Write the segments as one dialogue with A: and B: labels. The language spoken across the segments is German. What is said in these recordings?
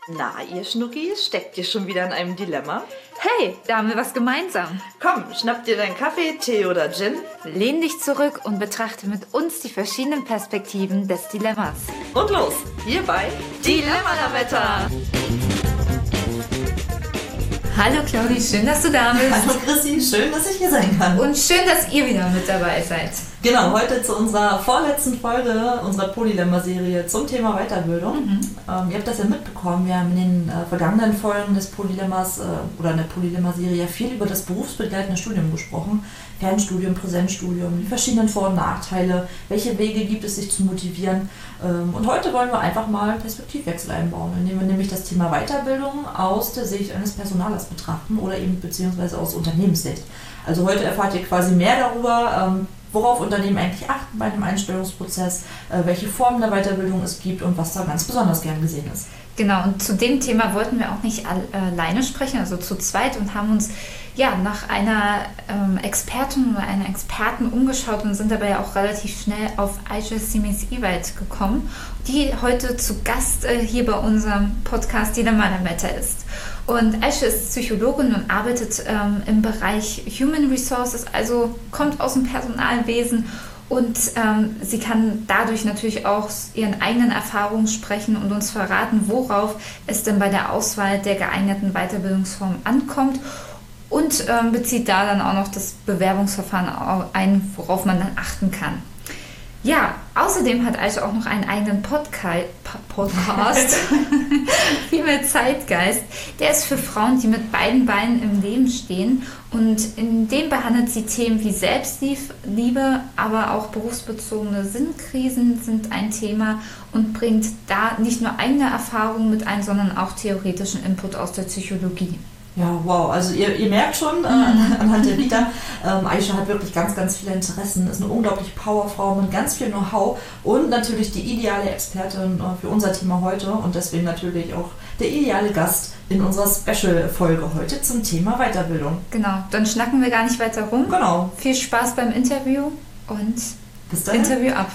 A: Na, ihr Schnuckis, steckt ihr schon wieder in einem Dilemma?
B: Hey, da haben wir was gemeinsam.
A: Komm, schnapp dir deinen Kaffee, Tee oder Gin.
B: Lehn dich zurück und betrachte mit uns die verschiedenen Perspektiven des Dilemmas.
A: Und los, hierbei Dilemma-Lametta.
B: Hallo Claudi, schön, dass du da bist.
A: Hallo Chrissy, schön, dass ich hier sein kann.
B: Und schön, dass ihr wieder mit dabei seid.
A: Genau, heute zu unserer vorletzten Folge unserer Polylemma-Serie zum Thema Weiterbildung. Ihr habt das ja mitbekommen, wir haben in den vergangenen Folgen des Polylemmas oder in der Polylemma-Serie ja viel über das berufsbegleitende Studium gesprochen. Fernstudium, Präsenzstudium, die verschiedenen Vor- und Nachteile, welche Wege gibt es, sich zu motivieren. Und heute wollen wir einfach mal einen Perspektivwechsel einbauen, indem wir nämlich das Thema Weiterbildung aus der Sicht eines Personalers betrachten oder eben beziehungsweise aus Unternehmenssicht. Also heute erfahrt ihr quasi mehr darüber, worauf Unternehmen eigentlich achten bei einem Einstellungsprozess, welche Formen der Weiterbildung es gibt und was da ganz besonders gern gesehen ist.
B: Genau, und zu dem Thema wollten wir auch nicht alleine sprechen, also zu zweit, und haben uns nach einer Expertin oder einer Experten umgeschaut und sind dabei auch relativ schnell auf Aisha Simiz-Ewald gekommen, die heute zu Gast hier bei unserem Podcast Dilemma-Lametta ist. Und Aisha ist Psychologin und arbeitet im Bereich Human Resources, also kommt aus dem Personalwesen. Und sie kann dadurch natürlich auch aus ihren eigenen Erfahrungen sprechen und uns verraten, worauf es denn bei der Auswahl der geeigneten Weiterbildungsform ankommt. Und bezieht da dann auch noch das Bewerbungsverfahren ein, worauf man dann achten kann. Ja, außerdem hat Aisha auch noch einen eigenen Podcast, Female Zeitgeist. Der ist für Frauen, die mit beiden Beinen im Leben stehen. Und in dem behandelt sie Themen wie Selbstliebe, aber auch berufsbezogene Sinnkrisen sind ein Thema und bringt da nicht nur eigene Erfahrungen mit ein, sondern auch theoretischen Input aus der Psychologie.
A: Ja, wow, also ihr merkt schon anhand der Vita, Aisha hat wirklich ganz, ganz viele Interessen, ist eine unglaubliche Powerfrau mit ganz viel Know-how und natürlich die ideale Expertin für unser Thema heute und deswegen natürlich auch der ideale Gast in unserer Special-Folge heute zum Thema Weiterbildung.
B: Genau, dann schnacken wir gar nicht weiter rum.
A: Genau.
B: Viel Spaß beim Interview und
A: bis dahin.
B: Interview ab.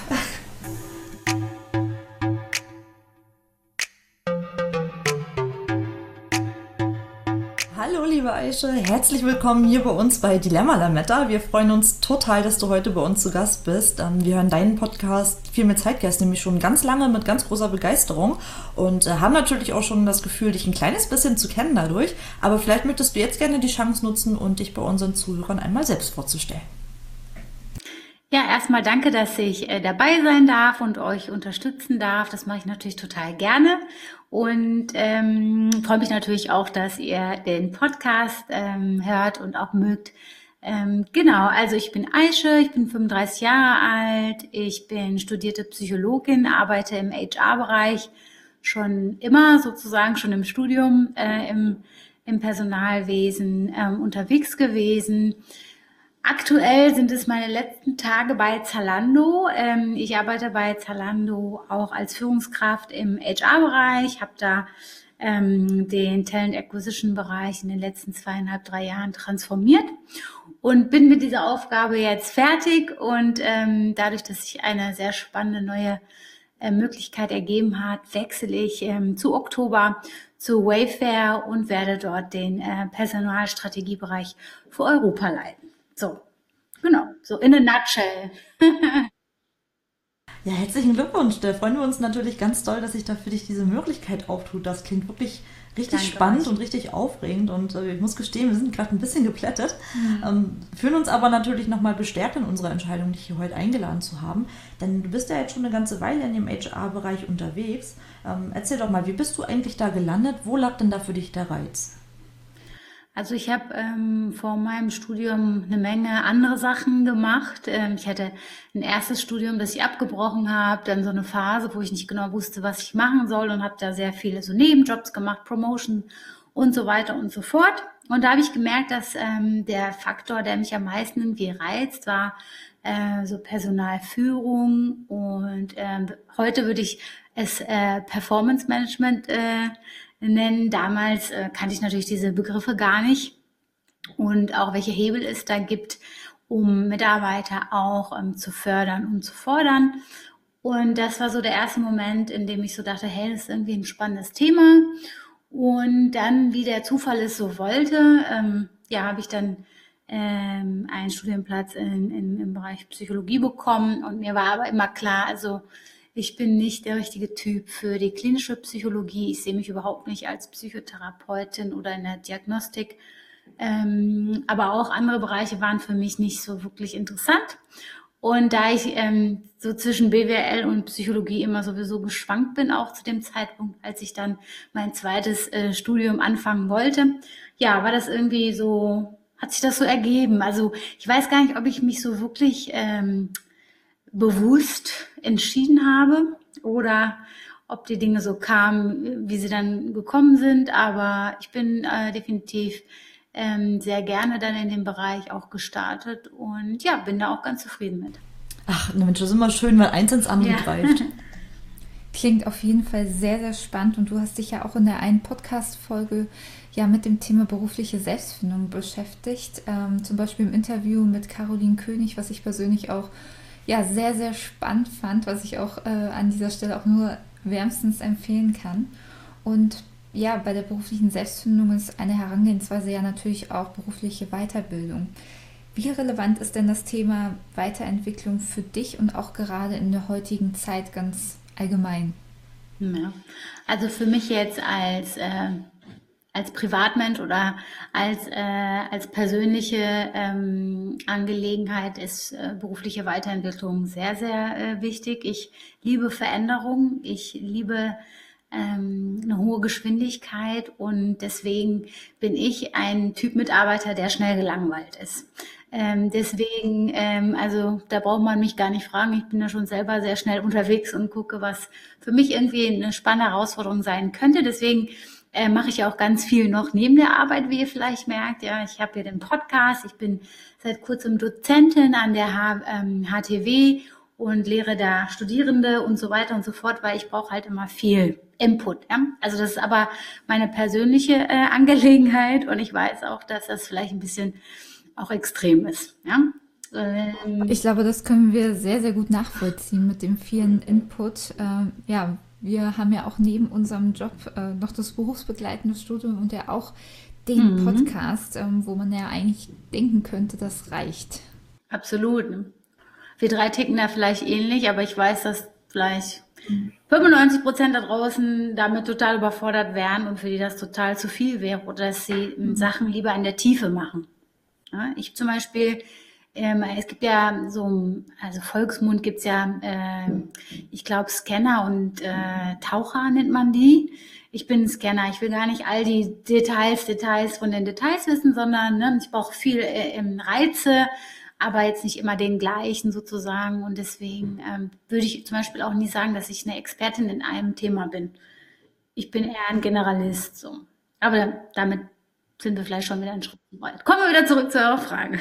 A: Hallo liebe Aisha, herzlich willkommen hier bei uns bei Dilemma-Lametta. Wir freuen uns total, dass du heute bei uns zu Gast bist. Wir hören deinen Podcast Female Zeitgeist nämlich schon ganz lange mit ganz großer Begeisterung und haben natürlich auch schon das Gefühl, dich ein kleines bisschen zu kennen dadurch. Aber vielleicht möchtest du jetzt gerne die Chance nutzen und dich bei unseren Zuhörern einmal selbst vorzustellen.
C: Ja, erstmal danke, dass ich dabei sein darf und euch unterstützen darf. Das mache ich natürlich total gerne und freue mich natürlich auch, dass ihr den Podcast hört und auch mögt. Genau, also ich bin Aisha, ich bin 35 Jahre alt, ich bin studierte Psychologin, arbeite im HR-Bereich schon immer sozusagen, schon im Studium im Personalwesen unterwegs gewesen. Aktuell sind es meine letzten Tage bei Zalando. Ich arbeite bei Zalando auch als Führungskraft im HR-Bereich, habe da den Talent Acquisition-Bereich in den letzten 2,5, 3 Jahren transformiert und bin mit dieser Aufgabe jetzt fertig. Und dadurch, dass sich eine sehr spannende neue Möglichkeit ergeben hat, wechsle ich zu Oktober zu Wayfair und werde dort den Personalstrategiebereich für Europa leiten. So, genau, so in a nutshell.
A: Ja, herzlichen Glückwunsch. Da freuen wir uns natürlich ganz doll, dass sich da für dich diese Möglichkeit auftut. Das klingt wirklich richtig spannend und richtig aufregend. Und ich muss gestehen, wir sind gerade ein bisschen geplättet. Fühlen uns aber natürlich nochmal bestärkt in unserer Entscheidung, dich hier heute eingeladen zu haben. Denn du bist ja jetzt schon eine ganze Weile in dem HR-Bereich unterwegs. Erzähl doch mal, wie bist du eigentlich da gelandet? Wo lag denn da für dich der Reiz?
C: Also ich habe vor meinem Studium eine Menge andere Sachen gemacht. Ich hatte ein erstes Studium, das ich abgebrochen habe, dann so eine Phase, wo ich nicht genau wusste, was ich machen soll und habe da sehr viele so Nebenjobs gemacht, Promotion und so weiter und so fort. Und da habe ich gemerkt, dass der Faktor, der mich am meisten irgendwie reizt, war so Personalführung und heute würde ich es Performance Management nennen. Damals kannte ich natürlich diese Begriffe gar nicht und auch welche Hebel es da gibt, um Mitarbeiter auch zu fördern und zu fordern. Und das war so der erste Moment, in dem ich so dachte, hey, das ist irgendwie ein spannendes Thema. Und dann, wie der Zufall es so wollte, habe ich dann einen Studienplatz im Bereich Psychologie bekommen. Und mir war aber immer klar, also ich bin nicht der richtige Typ für die klinische Psychologie. Ich sehe mich überhaupt nicht als Psychotherapeutin oder in der Diagnostik. Aber auch andere Bereiche waren für mich nicht so wirklich interessant. Und da ich so zwischen BWL und Psychologie immer sowieso geschwankt bin, auch zu dem Zeitpunkt, als ich dann mein zweites Studium anfangen wollte, ja, war das irgendwie so, hat sich das so ergeben. Also ich weiß gar nicht, ob ich mich so wirklich bewusst entschieden habe oder ob die Dinge so kamen, wie sie dann gekommen sind. Aber ich bin definitiv sehr gerne dann in dem Bereich auch gestartet und ja, bin da auch ganz zufrieden mit.
A: Ach, Mensch, das ist immer schön, weil eins ins andere greift.
B: Klingt auf jeden Fall sehr, sehr spannend und du hast dich ja auch in der einen Podcast-Folge ja mit dem Thema berufliche Selbstfindung beschäftigt. Zum Beispiel im Interview mit Caroline König, was ich persönlich auch ja sehr, sehr spannend fand, was ich auch an dieser Stelle auch nur wärmstens empfehlen kann. Und ja, bei der beruflichen Selbstfindung ist eine Herangehensweise ja natürlich auch berufliche Weiterbildung. Wie relevant ist denn das Thema Weiterentwicklung für dich und auch gerade in der heutigen Zeit ganz allgemein?
C: Ja. Also für mich jetzt als Privatmensch oder als persönliche Angelegenheit ist berufliche Weiterentwicklung sehr, sehr wichtig. Ich liebe Veränderung, ich liebe eine hohe Geschwindigkeit und deswegen bin ich ein Typ Mitarbeiter, der schnell gelangweilt ist. Deswegen, also da braucht man mich gar nicht fragen. Ich bin da schon selber sehr schnell unterwegs und gucke, was für mich irgendwie eine spannende Herausforderung sein könnte. Deswegen mache ich ja auch ganz viel noch neben der Arbeit, wie ihr vielleicht merkt. Ja, ich habe hier den Podcast. Ich bin seit kurzem Dozentin an der HTW und lehre da Studierende und so weiter und so fort, weil ich brauche halt immer viel Input. Ja? Also das ist aber meine persönliche Angelegenheit und ich weiß auch, dass das vielleicht ein bisschen auch extrem ist. Ja?
B: Ich glaube, das können wir sehr, sehr gut nachvollziehen mit dem vielen Input. Ja, wir haben ja auch neben unserem Job noch das berufsbegleitende Studium und ja auch den Podcast, wo man ja eigentlich denken könnte, das reicht.
C: Absolut. Wir drei ticken da vielleicht ähnlich, aber ich weiß, dass vielleicht 95% da draußen damit total überfordert wären und für die das total zu viel wäre oder dass sie Sachen lieber in der Tiefe machen. Ja, ich zum Beispiel, es gibt ja so, also Volksmund gibt's ja, ich glaube Scanner und Taucher nennt man die. Ich bin Scanner, ich will gar nicht all die Details von den Details wissen, sondern ich brauche viel Reize, aber jetzt nicht immer den gleichen sozusagen. Und deswegen würde ich zum Beispiel auch nie sagen, dass ich eine Expertin in einem Thema bin. Ich bin eher ein Generalist. So. Aber damit sind wir vielleicht schon wieder einen Schritt zu weit. Kommen wir wieder zurück zu eurer Frage.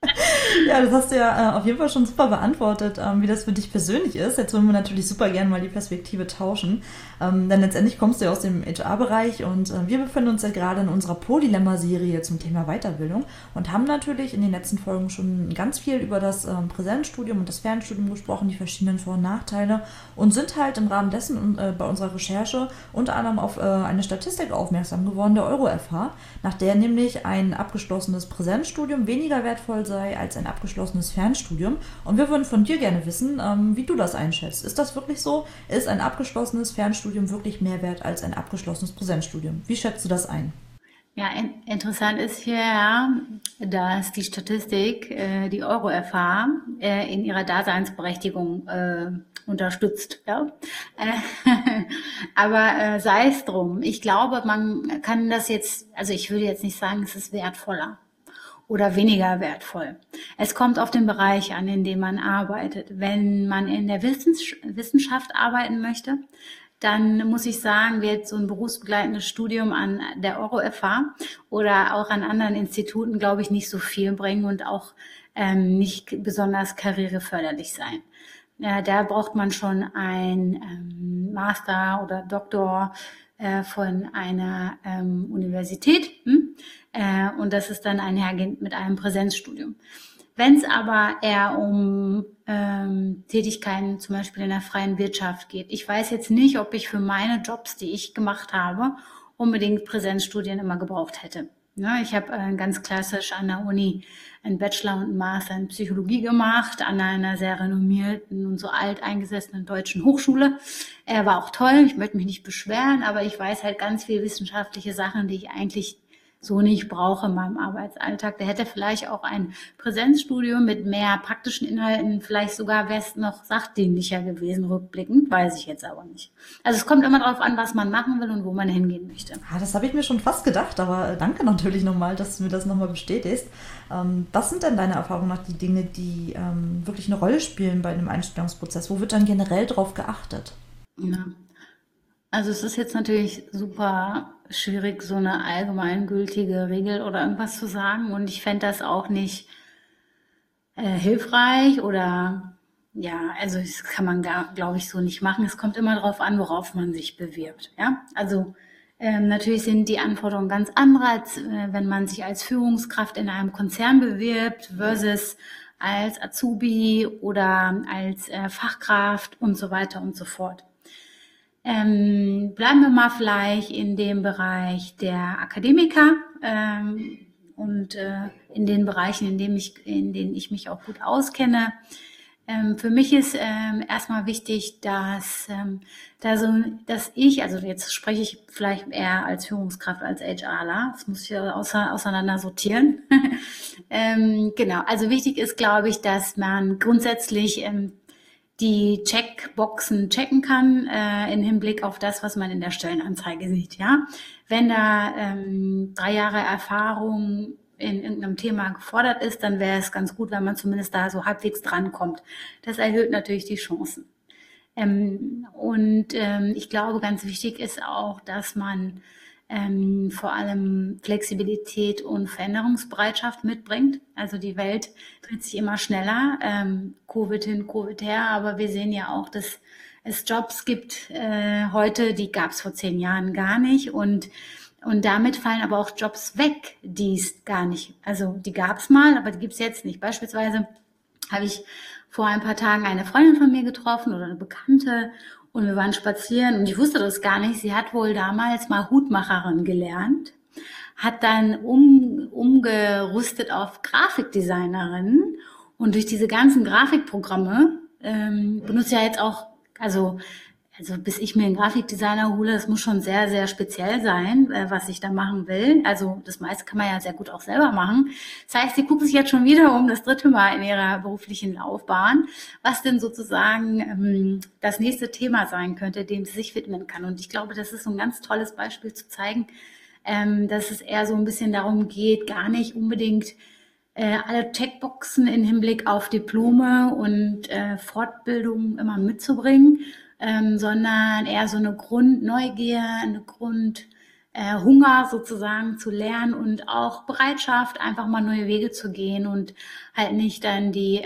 A: Ja, das hast du ja auf jeden Fall schon super beantwortet, wie das für dich persönlich ist. Jetzt wollen wir natürlich super gerne mal die Perspektive tauschen. Denn letztendlich kommst du ja aus dem HR-Bereich und wir befinden uns ja gerade in unserer Polylemma-Serie zum Thema Weiterbildung und haben natürlich in den letzten Folgen schon ganz viel über das Präsenzstudium und das Fernstudium gesprochen, die verschiedenen Vor- und Nachteile und sind halt im Rahmen dessen bei unserer Recherche unter anderem auf eine Statistik aufmerksam geworden, der EuroFH, nach der nämlich ein abgeschlossenes Präsenzstudium weniger wertvoll sei als ein abgeschlossenes Fernstudium. Und wir würden von dir gerne wissen, wie du das einschätzt. Ist das wirklich so? Ist ein abgeschlossenes Fernstudium wirklich mehr wert als ein abgeschlossenes Präsenzstudium? Wie schätzt du das ein?
C: Ja, interessant ist hier, dass die Statistik die EuroFH in ihrer Daseinsberechtigung unterstützt. Ja? Aber sei es drum. Ich glaube, man kann das jetzt, also ich würde jetzt nicht sagen, es ist wertvoller oder weniger wertvoll. Es kommt auf den Bereich an, in dem man arbeitet. Wenn man in der Wissenschaft arbeiten möchte, dann muss ich sagen, wird so ein berufsbegleitendes Studium an der EuroFH oder auch an anderen Instituten, glaube ich, nicht so viel bringen und auch nicht besonders karriereförderlich sein. Ja, da braucht man schon ein Master oder Doktor von einer Universität und das ist dann einhergehend mit einem Präsenzstudium. Wenn es aber eher um Tätigkeiten zum Beispiel in der freien Wirtschaft geht. Ich weiß jetzt nicht, ob ich für meine Jobs, die ich gemacht habe, unbedingt Präsenzstudien immer gebraucht hätte. Ja, ich habe ganz klassisch an der Uni einen Bachelor und einen Master in Psychologie gemacht, an einer sehr renommierten und so alteingesessenen deutschen Hochschule. Er war auch toll, ich möchte mich nicht beschweren, aber ich weiß halt ganz viele wissenschaftliche Sachen, die ich eigentlich so nicht brauche in meinem Arbeitsalltag. Da hätte vielleicht auch ein Präsenzstudium mit mehr praktischen Inhalten, vielleicht sogar wäre es noch sachdienlicher gewesen, rückblickend, weiß ich jetzt aber nicht. Also es kommt immer darauf an, was man machen will und wo man hingehen möchte.
A: Das habe ich mir schon fast gedacht, aber danke natürlich nochmal, dass du mir das nochmal bestätigst. Was sind denn deine Erfahrungen nach die Dinge, die wirklich eine Rolle spielen bei einem Einstellungsprozess? Wo wird dann generell drauf geachtet?
C: Ja. Also es ist jetzt natürlich super schwierig, so eine allgemeingültige Regel oder irgendwas zu sagen. Und ich fände das auch nicht hilfreich oder ja, also das kann man, glaube ich, so nicht machen. Es kommt immer darauf an, worauf man sich bewirbt. Ja, also natürlich sind die Anforderungen ganz andere, als wenn man sich als Führungskraft in einem Konzern bewirbt versus als Azubi oder als Fachkraft und so weiter und so fort. Bleiben wir mal vielleicht in dem Bereich der Akademiker und in den Bereichen, in denen ich mich auch gut auskenne. Für mich ist erstmal wichtig, dass ich, also jetzt spreche ich vielleicht eher als Führungskraft, als HRler, das muss ich auseinander sortieren. Genau, also wichtig ist, glaube ich, dass man grundsätzlich die Checkboxen checken kann in Hinblick auf das, was man in der Stellenanzeige sieht. Ja, wenn da 3 Jahre Erfahrung in irgendeinem Thema gefordert ist, dann wäre es ganz gut, wenn man zumindest da so halbwegs drankommt. Das erhöht natürlich die Chancen. Ich glaube, ganz wichtig ist auch, dass man vor allem Flexibilität und Veränderungsbereitschaft mitbringt. Also die Welt dreht sich immer schneller, Covid hin, Covid her, aber wir sehen ja auch, dass es Jobs gibt heute, die gab es vor 10 Jahren gar nicht und damit fallen aber auch Jobs weg, die es gar nicht, also die gab es mal, aber die gibt es jetzt nicht. Beispielsweise habe ich vor ein paar Tagen eine Freundin von mir getroffen oder eine Bekannte und wir waren spazieren und ich wusste das gar nicht. Sie hat wohl damals mal Hutmacherin gelernt, hat dann umgerüstet auf Grafikdesignerin und durch diese ganzen Grafikprogramme benutzt ja jetzt auch, also bis ich mir einen Grafikdesigner hole, das muss schon sehr, sehr speziell sein, was ich da machen will. Also das meiste kann man ja sehr gut auch selber machen. Das heißt, sie guckt sich jetzt schon wieder das 3. Mal in ihrer beruflichen Laufbahn, was denn sozusagen das nächste Thema sein könnte, dem sie sich widmen kann. Und ich glaube, das ist so ein ganz tolles Beispiel zu zeigen, dass es eher so ein bisschen darum geht, gar nicht unbedingt alle Checkboxen in Hinblick auf Diplome und Fortbildung immer mitzubringen, sondern eher so eine Grundneugier, eine Grundhunger sozusagen zu lernen und auch Bereitschaft, einfach mal neue Wege zu gehen und halt nicht dann die,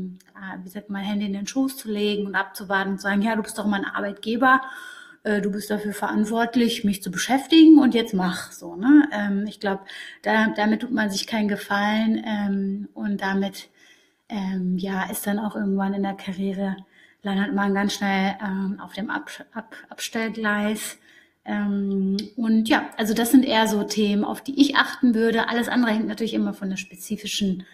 C: Hände in den Schoß zu legen und abzuwarten und zu sagen, ja, du bist doch mein Arbeitgeber, du bist dafür verantwortlich, mich zu beschäftigen und jetzt mach so. Ne? Ich glaube, damit tut man sich keinen Gefallen und damit ist dann auch irgendwann in der Karriere landet man ganz schnell auf dem Abstellgleis. Und ja, also das sind eher so Themen, auf die ich achten würde. Alles andere hängt natürlich immer von der spezifischen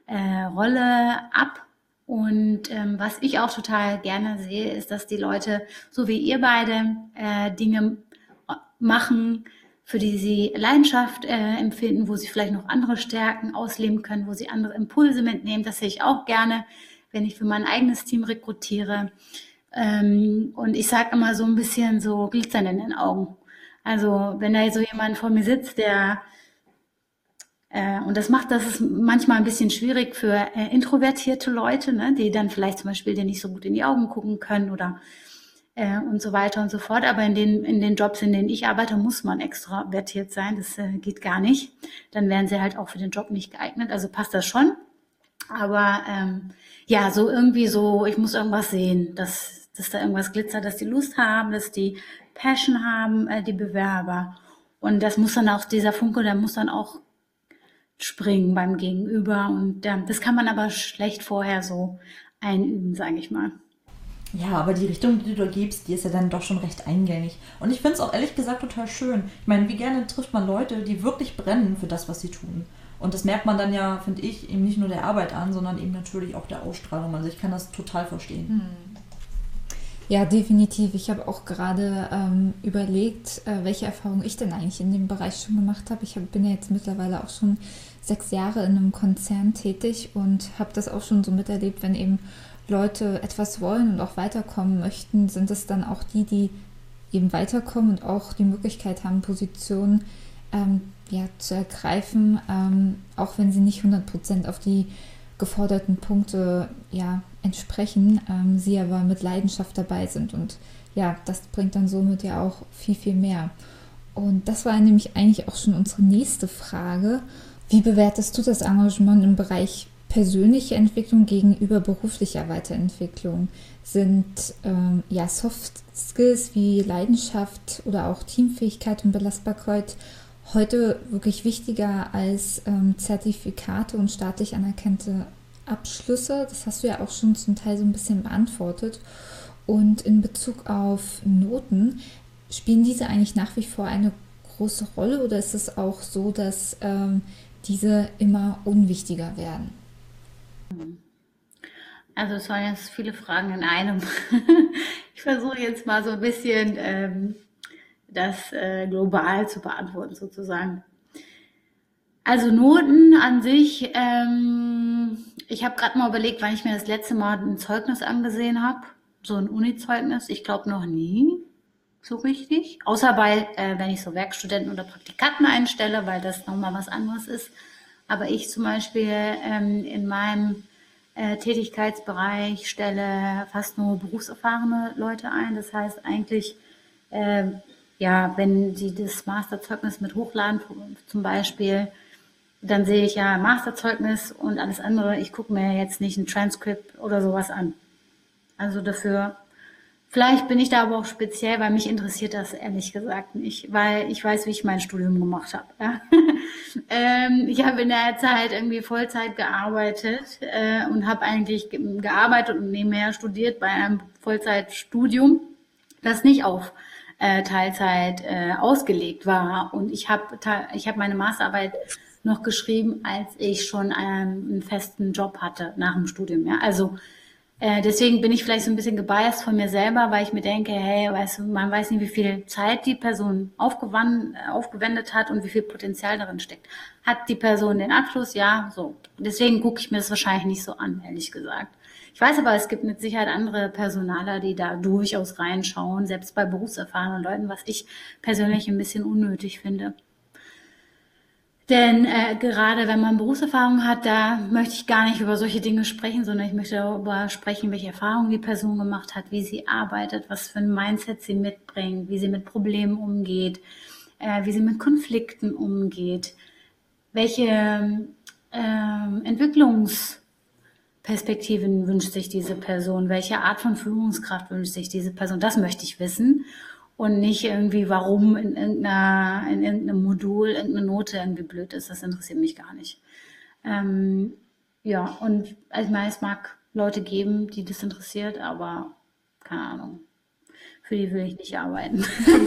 C: Rolle ab. Und was ich auch total gerne sehe, ist, dass die Leute, so wie ihr beide, Dinge machen, für die sie Leidenschaft empfinden, wo sie vielleicht noch andere Stärken ausleben können, wo sie andere Impulse mitnehmen. Das sehe ich auch gerne, wenn ich für mein eigenes Team rekrutiere. Und ich sage immer so ein bisschen so Glitzern in den Augen. Also wenn da so jemand vor mir sitzt, der und das ist manchmal ein bisschen schwierig für introvertierte Leute, ne, die dann vielleicht zum Beispiel dir nicht so gut in die Augen gucken können oder und so weiter und so fort. Aber in den Jobs, in denen ich arbeite, muss man extrovertiert sein. Das geht gar nicht. Dann wären sie halt auch für den Job nicht geeignet. Also passt das schon. Aber so irgendwie so, ich muss irgendwas sehen, dass da irgendwas glitzert, dass die Lust haben, dass die Passion haben, die Bewerber. Und das muss dann auch, dieser Funke, der muss dann auch springen beim Gegenüber. Und das kann man aber schlecht vorher so einüben, sage ich mal.
A: Ja, aber die Richtung, die du da gibst, die ist ja dann doch schon recht eingängig. Und ich finde es auch ehrlich gesagt total schön. Ich meine, wie gerne trifft man Leute, die wirklich brennen für das, was sie tun. Und das merkt man dann ja, finde ich, eben nicht nur der Arbeit an, sondern eben natürlich auch der Ausstrahlung. Also ich kann das total verstehen.
B: Ja, definitiv. Ich habe auch gerade überlegt, welche Erfahrungen ich denn eigentlich in dem Bereich schon gemacht habe. Bin ja jetzt mittlerweile auch schon 6 Jahre in einem Konzern tätig und habe das auch schon so miterlebt, wenn eben Leute etwas wollen und auch weiterkommen möchten, sind es dann auch die eben weiterkommen und auch die Möglichkeit haben, Positionen zu ergreifen, auch wenn sie nicht 100% auf die geforderten Punkte entsprechen, sie aber mit Leidenschaft dabei sind. Und ja, das bringt dann somit ja auch viel, viel mehr. Und das war nämlich eigentlich auch schon unsere nächste Frage. Wie bewertest du das Engagement im Bereich persönliche Entwicklung gegenüber beruflicher Weiterentwicklung? Sind Soft Skills wie Leidenschaft oder auch Teamfähigkeit und Belastbarkeit heute wirklich wichtiger als Zertifikate und staatlich anerkannte Abschlüsse? Das hast du ja auch schon zum Teil so ein bisschen beantwortet. Und in Bezug auf Noten, spielen diese eigentlich nach wie vor eine große Rolle oder ist es auch so, dass diese immer unwichtiger werden?
C: Also es waren jetzt viele Fragen in einem. Ich versuche jetzt mal so ein bisschen das global zu beantworten sozusagen. Also Noten an sich, ich habe gerade mal überlegt, wann ich mir das letzte Mal ein Zeugnis angesehen habe. So ein Uni-Zeugnis. Ich glaube noch nie so richtig. Außer wenn ich so Werkstudenten oder Praktikanten einstelle, weil das nochmal was anderes ist. Aber ich zum Beispiel in meinem Tätigkeitsbereich stelle fast nur berufserfahrene Leute ein. Das heißt eigentlich, wenn sie das Masterzeugnis mit hochladen zum Beispiel, dann sehe ich ja Masterzeugnis und alles andere. Ich gucke mir jetzt nicht ein Transkript oder sowas an. Also dafür, vielleicht bin ich da aber auch speziell, weil mich interessiert das ehrlich gesagt nicht, weil ich weiß, wie ich mein Studium gemacht habe. Ja? Ich habe in der Zeit irgendwie Vollzeit gearbeitet und habe eigentlich gearbeitet und nebenher studiert bei einem Vollzeitstudium, das nicht auf Teilzeit ausgelegt war. Und ich habe meine Masterarbeit noch geschrieben, als ich schon einen festen Job hatte nach dem Studium. Ja? Also deswegen bin ich vielleicht so ein bisschen gebiased von mir selber, weil ich mir denke, hey, weißt du, man weiß nicht, wie viel Zeit die Person aufgewendet hat und wie viel Potenzial darin steckt. Hat die Person den Abschluss? Ja, so. Deswegen gucke ich mir das wahrscheinlich nicht so an, ehrlich gesagt. Ich weiß aber, es gibt mit Sicherheit andere Personaler, die da durchaus reinschauen, selbst bei berufserfahrenen Leuten, was ich persönlich ein bisschen unnötig finde. Denn gerade wenn man Berufserfahrung hat, da möchte ich gar nicht über solche Dinge sprechen, sondern ich möchte darüber sprechen, welche Erfahrungen die Person gemacht hat, wie sie arbeitet, was für ein Mindset sie mitbringt, wie sie mit Problemen umgeht, wie sie mit Konflikten umgeht, welche Entwicklungsperspektiven wünscht sich diese Person, welche Art von Führungskraft wünscht sich diese Person. Das möchte ich wissen. Und nicht irgendwie, warum in irgendeinem Modul irgendeine Note irgendwie blöd ist. Das interessiert mich gar nicht. Und ich meine, es mag Leute geben, die das interessiert, aber keine Ahnung. Für die will ich nicht arbeiten.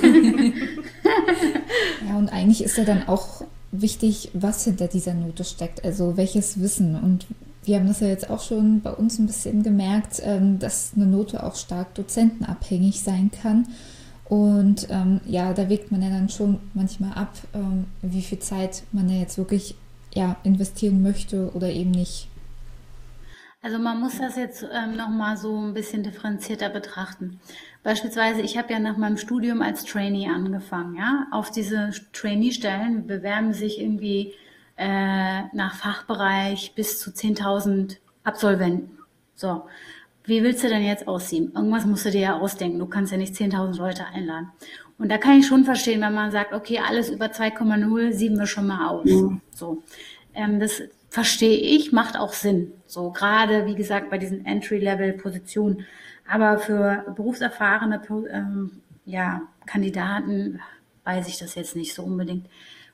B: Ja, und eigentlich ist ja dann auch wichtig, was hinter dieser Note steckt. Also welches Wissen. Und wir haben das ja jetzt auch schon bei uns ein bisschen gemerkt, dass eine Note auch stark dozentenabhängig sein kann. Und da wägt man ja dann schon manchmal ab, wie viel Zeit man da jetzt wirklich investieren möchte oder eben nicht.
C: Also man muss das jetzt nochmal so ein bisschen differenzierter betrachten. Beispielsweise, ich habe ja nach meinem Studium als Trainee angefangen. Ja? Auf diese Trainee-Stellen bewerben sich irgendwie nach Fachbereich bis zu 10.000 Absolventen. So. Wie willst du denn jetzt aussehen? Irgendwas musst du dir ja ausdenken. Du kannst ja nicht 10.000 Leute einladen. Und da kann ich schon verstehen, wenn man sagt, okay, alles über 2,0 sieben wir schon mal aus. So, das verstehe ich, macht auch Sinn. So, gerade, wie gesagt, bei diesen Entry-Level-Positionen. Aber für berufserfahrene Kandidaten weiß ich das jetzt nicht so unbedingt.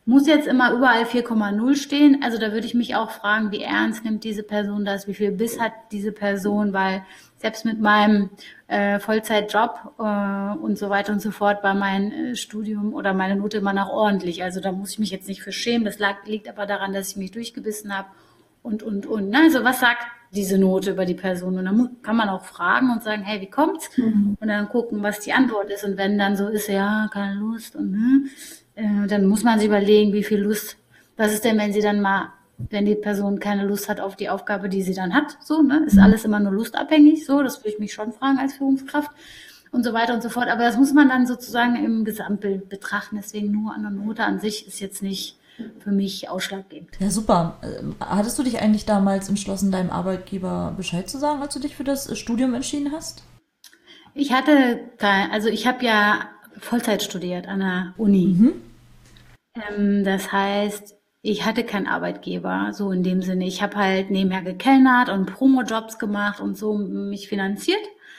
C: muss jetzt immer überall 4,0 stehen. Also da würde ich mich auch fragen, wie ernst nimmt diese Person das, wie viel Biss hat diese Person, weil selbst mit meinem Vollzeitjob und so weiter und so fort war mein Studium oder meine Note immer noch ordentlich. Also da muss ich mich jetzt nicht für schämen. Das liegt aber daran, dass ich mich durchgebissen habe und. Also was sagt diese Note über die Person? Und dann kann man auch fragen und sagen, hey, wie kommt's? Und dann gucken, was die Antwort ist. Und wenn dann so ist, ja, keine Lust und dann muss man sich überlegen, wie viel Lust, was ist denn, wenn sie dann mal, wenn die Person keine Lust hat auf die Aufgabe, die sie dann hat, so, ne? Ist alles immer nur lustabhängig, so, das würde ich mich schon fragen als Führungskraft und so weiter und so fort. Aber das muss man dann sozusagen im Gesamtbild betrachten. Deswegen nur an der Note an sich ist jetzt nicht für mich ausschlaggebend.
A: Ja, super. Hattest du dich eigentlich damals entschlossen, deinem Arbeitgeber Bescheid zu sagen, als du dich für das Studium entschieden hast?
C: Ich habe ja Vollzeit studiert an der Uni. Das heißt, ich hatte keinen Arbeitgeber, so in dem Sinne. Ich habe halt nebenher gekellnert und Promojobs gemacht und so mich finanziert.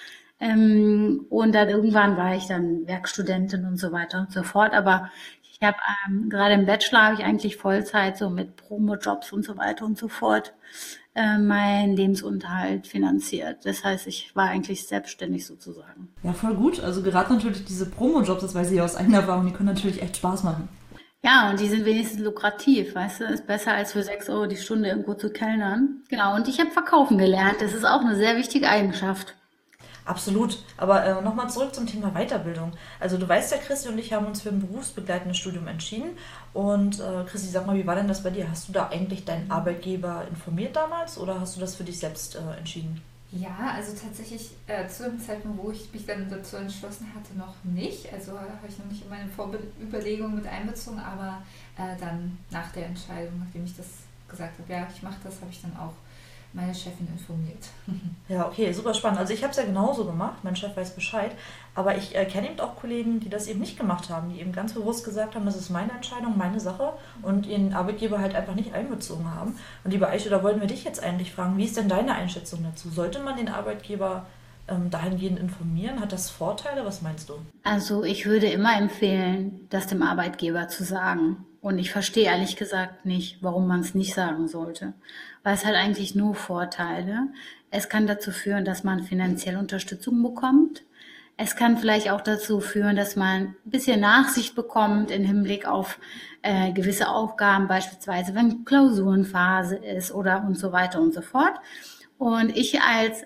C: Und dann irgendwann war ich dann Werkstudentin und so weiter und so fort. Aber ich habe gerade im Bachelor habe ich eigentlich Vollzeit so mit Promojobs und so weiter und so fort meinen Lebensunterhalt finanziert. Das heißt, ich war eigentlich selbstständig sozusagen.
A: Ja, voll gut. Also gerade natürlich diese Promojobs, das weiß ich aus eigener Erfahrung, die können natürlich echt Spaß machen.
C: Ja, und die sind wenigstens lukrativ, weißt du, ist besser als für 6 € die Stunde irgendwo zu kellnern. Genau, und ich habe verkaufen gelernt. Das ist auch eine sehr wichtige Eigenschaft.
A: Absolut. Aber nochmal zurück zum Thema Weiterbildung. Also du weißt ja, Christi und ich haben uns für ein berufsbegleitendes Studium entschieden. Und Christi, sag mal, wie war denn das bei dir? Hast du da eigentlich deinen Arbeitgeber informiert damals oder hast du das für dich selbst entschieden?
B: Ja, also tatsächlich zu dem Zeitpunkt, wo ich mich dann dazu entschlossen hatte, noch nicht. Also habe ich noch nicht in meine Vorüberlegungen mit einbezogen, aber dann nach der Entscheidung, nachdem ich das gesagt habe, ja, ich mache das, habe ich dann auch meine Chefin informiert.
A: Ja, okay, super spannend. Also ich habe es ja genauso gemacht, mein Chef weiß Bescheid, aber ich kenne eben auch Kollegen, die das eben nicht gemacht haben, die eben ganz bewusst gesagt haben, das ist meine Entscheidung, meine Sache und ihren Arbeitgeber halt einfach nicht einbezogen haben. Und liebe Aisha, da wollten wir dich jetzt eigentlich fragen, wie ist denn deine Einschätzung dazu? Sollte man den Arbeitgeber dahingehend informieren? Hat das Vorteile? Was meinst du?
C: Also ich würde immer empfehlen, das dem Arbeitgeber zu sagen. Und ich verstehe ehrlich gesagt nicht, warum man es nicht sagen sollte. Weil es hat eigentlich nur Vorteile. Es kann dazu führen, dass man finanzielle Unterstützung bekommt. Es kann vielleicht auch dazu führen, dass man ein bisschen Nachsicht bekommt im Hinblick auf gewisse Aufgaben, beispielsweise wenn Klausurenphase ist oder und so weiter und so fort. Und ich als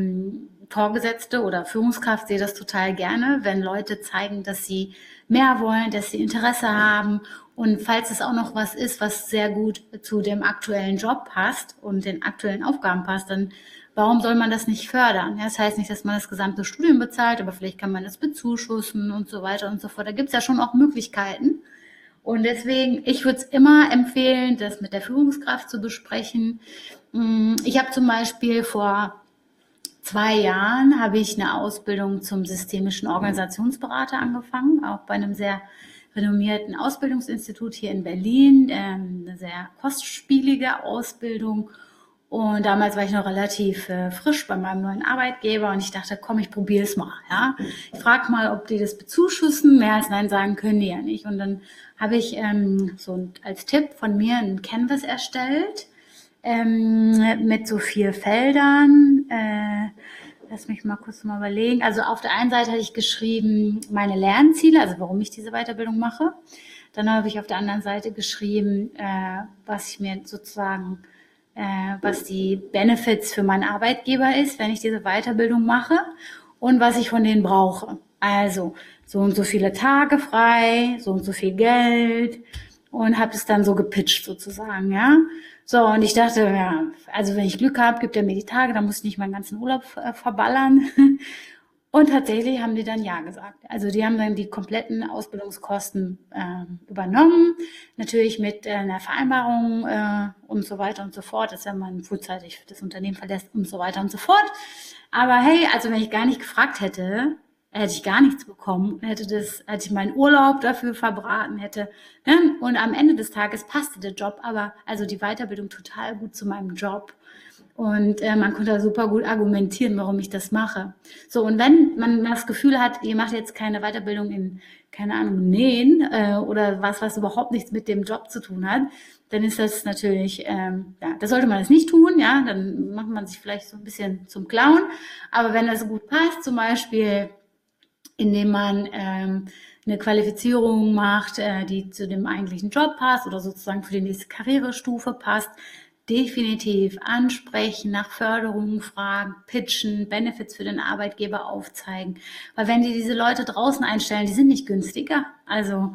C: Vorgesetzte oder Führungskraft sehe das total gerne, wenn Leute zeigen, dass sie mehr wollen, dass sie Interesse haben. Und falls es auch noch was ist, was sehr gut zu dem aktuellen Job passt und den aktuellen Aufgaben passt, dann warum soll man das nicht fördern? Ja, das heißt nicht, dass man das gesamte Studium bezahlt, aber vielleicht kann man das bezuschussen und so weiter und so fort. Da gibt es ja schon auch Möglichkeiten. Und deswegen, ich würde es immer empfehlen, das mit der Führungskraft zu besprechen. Ich habe zum Beispiel vor 2 Jahren habe ich eine Ausbildung zum systemischen Organisationsberater angefangen, auch bei einem sehr renommierten Ausbildungsinstitut hier in Berlin, eine sehr kostspielige Ausbildung. Und damals war ich noch relativ frisch bei meinem neuen Arbeitgeber und ich dachte, komm, ich probiere es mal. Ja? Ich frage mal, ob die das bezuschussen. Mehr als nein sagen können die ja nicht. Und dann habe ich so als Tipp von mir einen Canvas erstellt mit so 4 Feldern. Lass mich mal kurz mal überlegen. Also auf der einen Seite hatte ich geschrieben meine Lernziele, also warum ich diese Weiterbildung mache. Dann habe ich auf der anderen Seite geschrieben, was ich mir sozusagen, was die Benefits für meinen Arbeitgeber ist, wenn ich diese Weiterbildung mache und was ich von denen brauche. Also so und so viele Tage frei, so und so viel Geld und habe es dann so gepitcht sozusagen, ja. So, und ich dachte, ja, also wenn ich Glück habe, gibt er mir die Tage, dann muss ich nicht meinen ganzen Urlaub verballern. Und tatsächlich haben die dann ja gesagt. Also die haben dann die kompletten Ausbildungskosten übernommen, natürlich mit einer Vereinbarung und so weiter und so fort, dass wenn man frühzeitig das Unternehmen verlässt und so weiter und so fort. Aber hey, also wenn ich gar nicht gefragt hätte, hätte ich gar nichts bekommen, hätte ich meinen Urlaub dafür verbraten, hätte, ne? Und am Ende des Tages passte der Job, aber also die Weiterbildung total gut zu meinem Job. Und man konnte super gut argumentieren, warum ich das mache. So, und wenn man das Gefühl hat, ihr macht jetzt keine Weiterbildung in keine Ahnung, nähen oder was überhaupt nichts mit dem Job zu tun hat, dann ist das natürlich, da sollte man das nicht tun, ja, dann macht man sich vielleicht so ein bisschen zum Clown, aber wenn das gut passt, zum Beispiel, indem man eine Qualifizierung macht, die zu dem eigentlichen Job passt oder sozusagen für die nächste Karrierestufe passt, definitiv ansprechen, nach Förderungen fragen, pitchen, Benefits für den Arbeitgeber aufzeigen. Weil wenn die diese Leute draußen einstellen, die sind nicht günstiger. Also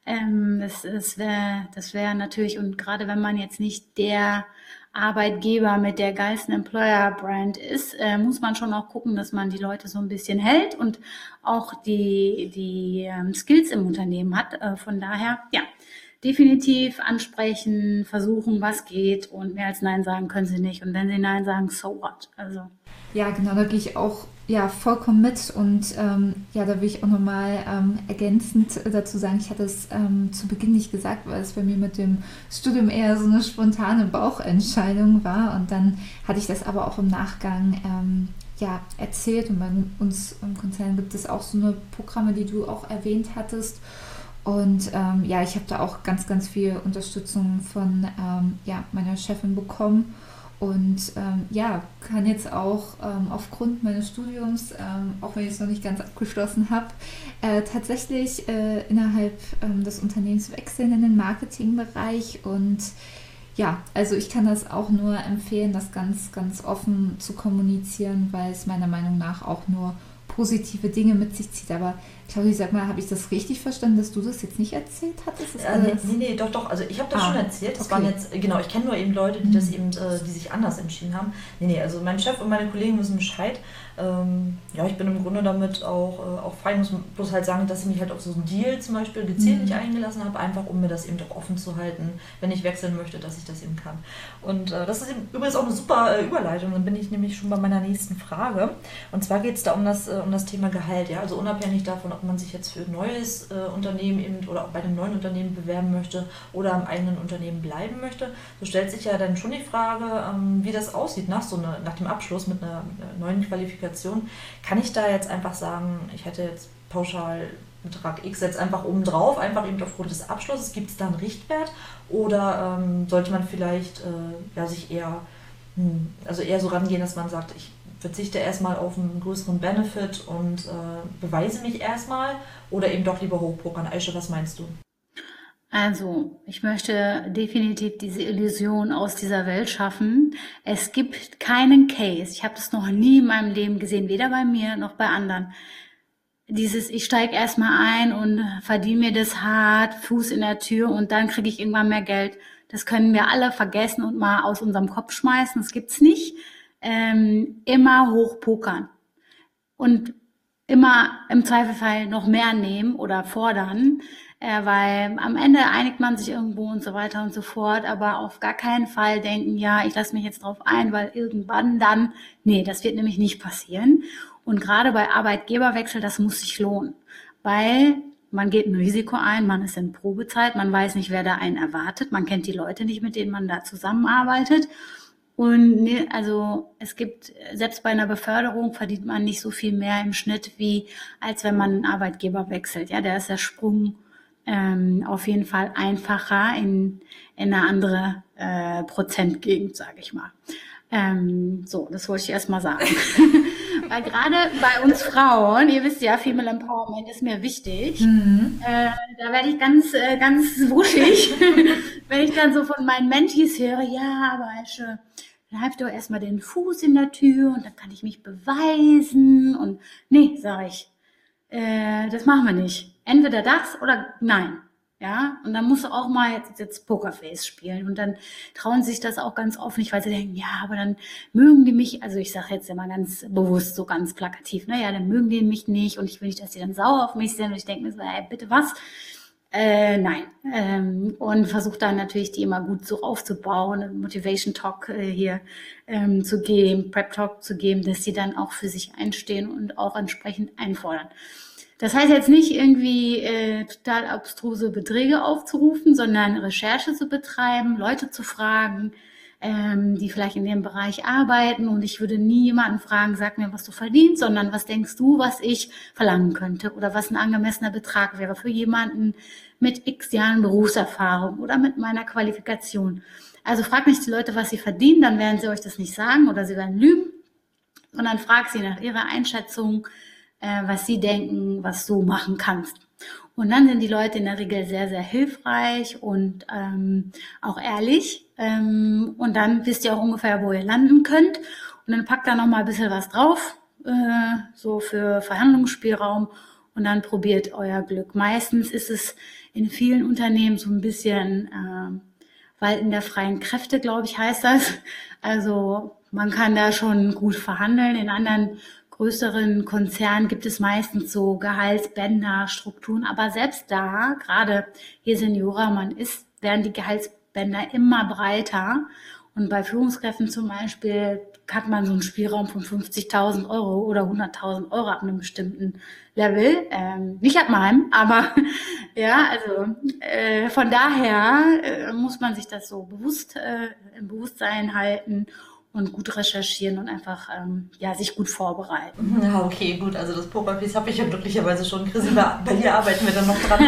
C: das wäre natürlich, und gerade wenn man jetzt nicht der Arbeitgeber mit der geilsten Employer-Brand ist, muss man schon auch gucken, dass man die Leute so ein bisschen hält und auch die Skills im Unternehmen hat. Von daher, ja, definitiv ansprechen, versuchen, was geht, und mehr als Nein sagen können sie nicht. Und wenn sie Nein sagen, so what? Also.
B: Ja, genau, da gehe ich auch vollkommen mit, und da will ich auch nochmal ergänzend dazu sagen, ich hatte es zu Beginn nicht gesagt, weil es bei mir mit dem Studium eher so eine spontane Bauchentscheidung war, und dann hatte ich das aber auch im Nachgang erzählt, und bei uns im Konzern gibt es auch so eine Programme, die du auch erwähnt hattest. Und ich habe da auch ganz, ganz viel Unterstützung von meiner Chefin bekommen, und kann jetzt auch aufgrund meines Studiums, auch wenn ich es noch nicht ganz abgeschlossen habe, tatsächlich innerhalb des Unternehmens wechseln in den Marketingbereich. Und ja, also ich kann das auch nur empfehlen, das ganz, ganz offen zu kommunizieren, weil es meiner Meinung nach auch nur positive Dinge mit sich zieht. Aber Claudia, sag mal, habe ich das richtig verstanden, dass du das jetzt nicht erzählt hattest?
A: Nee, doch. Also ich habe das schon erzählt. Das
B: okay.
A: waren jetzt, genau, ich kenne nur eben Leute, die das eben, die sich anders entschieden haben. Nee, also mein Chef und meine Kollegen wissen Bescheid. Ich bin im Grunde damit auch fein, muss bloß halt sagen, dass ich mich halt auf so einen Deal zum Beispiel gezielt nicht eingelassen habe, einfach um mir das eben doch offen zu halten, wenn ich wechseln möchte, dass ich das eben kann. Und das ist eben übrigens auch eine super Überleitung, dann bin ich nämlich schon bei meiner nächsten Frage. Und zwar geht es da um das Thema Gehalt, ja, also unabhängig davon, ob man sich jetzt für ein neues Unternehmen eben oder auch bei einem neuen Unternehmen bewerben möchte oder am eigenen Unternehmen bleiben möchte, so stellt sich ja dann schon die Frage, wie das aussieht nach dem Abschluss mit einer neuen Qualifikation. Kann ich da jetzt einfach sagen, ich hätte jetzt pauschal Betrag X jetzt einfach oben drauf, einfach eben aufgrund des Abschlusses, gibt es da einen Richtwert, oder sollte man vielleicht sich eher so rangehen, dass man sagt, ich verzichte erstmal auf einen größeren Benefit und beweise mich erstmal, oder eben doch lieber hochpokern? Aisha, was meinst du?
C: Also, ich möchte definitiv diese Illusion aus dieser Welt schaffen. Es gibt keinen Case. Ich habe das noch nie in meinem Leben gesehen, weder bei mir noch bei anderen. Ich steige erstmal ein und verdiene mir das hart, Fuß in der Tür, und dann kriege ich irgendwann mehr Geld. Das können wir alle vergessen und mal aus unserem Kopf schmeißen. Das gibt's nicht. Immer hochpokern und immer im Zweifelfall noch mehr nehmen oder fordern, weil am Ende einigt man sich irgendwo und so weiter und so fort, aber auf gar keinen Fall denken, ja, ich lasse mich jetzt drauf ein, weil irgendwann dann, nee, das wird nämlich nicht passieren. Und gerade bei Arbeitgeberwechsel, das muss sich lohnen, weil man geht ein Risiko ein, man ist in Probezeit, man weiß nicht, wer da einen erwartet, man kennt die Leute nicht, mit denen man da zusammenarbeitet. Und also es gibt, selbst bei einer Beförderung verdient man nicht so viel mehr im Schnitt, als wenn man einen Arbeitgeber wechselt. Ja, da ist der Sprung auf jeden Fall einfacher in eine andere Prozentgegend, sage ich mal. Das wollte ich erst mal sagen. Weil gerade bei uns Frauen, ihr wisst ja, Female Empowerment ist mir wichtig. Da werde ich ganz wuschig, wenn ich dann so von meinen Mentees höre, ja, aber Aisha, bleib doch erstmal den Fuß in der Tür und dann kann ich mich beweisen. Und nee, sage ich, das machen wir nicht. Entweder das oder nein. Ja, und dann musst du auch mal jetzt Pokerface spielen, und dann trauen sie sich das auch ganz offen nicht, weil sie denken, ja, aber dann mögen die mich, also ich sage jetzt ja mal ganz bewusst, so ganz plakativ, ja, dann mögen die mich nicht, und ich will nicht, dass die dann sauer auf mich sind, und ich denke mir so, bitte was? Nein. Und versuche dann natürlich, die immer gut so aufzubauen, einen Motivation Talk hier zu geben, Prep Talk zu geben, dass sie dann auch für sich einstehen und auch entsprechend einfordern. Das heißt jetzt nicht irgendwie total abstruse Beträge aufzurufen, sondern Recherche zu betreiben, Leute zu fragen, die vielleicht in dem Bereich arbeiten, und ich würde nie jemanden fragen, sag mir, was du verdienst, sondern was denkst du, was ich verlangen könnte oder was ein angemessener Betrag wäre für jemanden mit x Jahren Berufserfahrung oder mit meiner Qualifikation. Also frag nicht die Leute, was sie verdienen, dann werden sie euch das nicht sagen oder sie werden lügen, sondern frag sie nach ihrer Einschätzung, was sie denken, was du machen kannst. Und dann sind die Leute in der Regel sehr, sehr hilfreich und auch ehrlich. Und dann wisst ihr auch ungefähr, wo ihr landen könnt. Und dann packt da nochmal ein bisschen was drauf, so für Verhandlungsspielraum. Und dann probiert euer Glück. Meistens ist es in vielen Unternehmen so ein bisschen Walten der freien Kräfte, glaube ich, heißt das. Also man kann da schon gut verhandeln. In anderen größeren Konzernen gibt es meistens so Gehaltsbänder, Strukturen, aber selbst da, gerade je seniorer man ist, werden die Gehaltsbänder immer breiter. Und bei Führungskräften zum Beispiel hat man so einen Spielraum von 50.000 Euro oder 100.000 Euro ab einem bestimmten Level. Nicht ab meinem, aber ja, also von daher muss man sich das so bewusst im Bewusstsein halten und gut recherchieren und einfach sich gut vorbereiten.
A: Ja, okay, gut. Also das Pokerface habe ich ja glücklicherweise schon. Chrissy, bei dir arbeiten wir dann noch dran.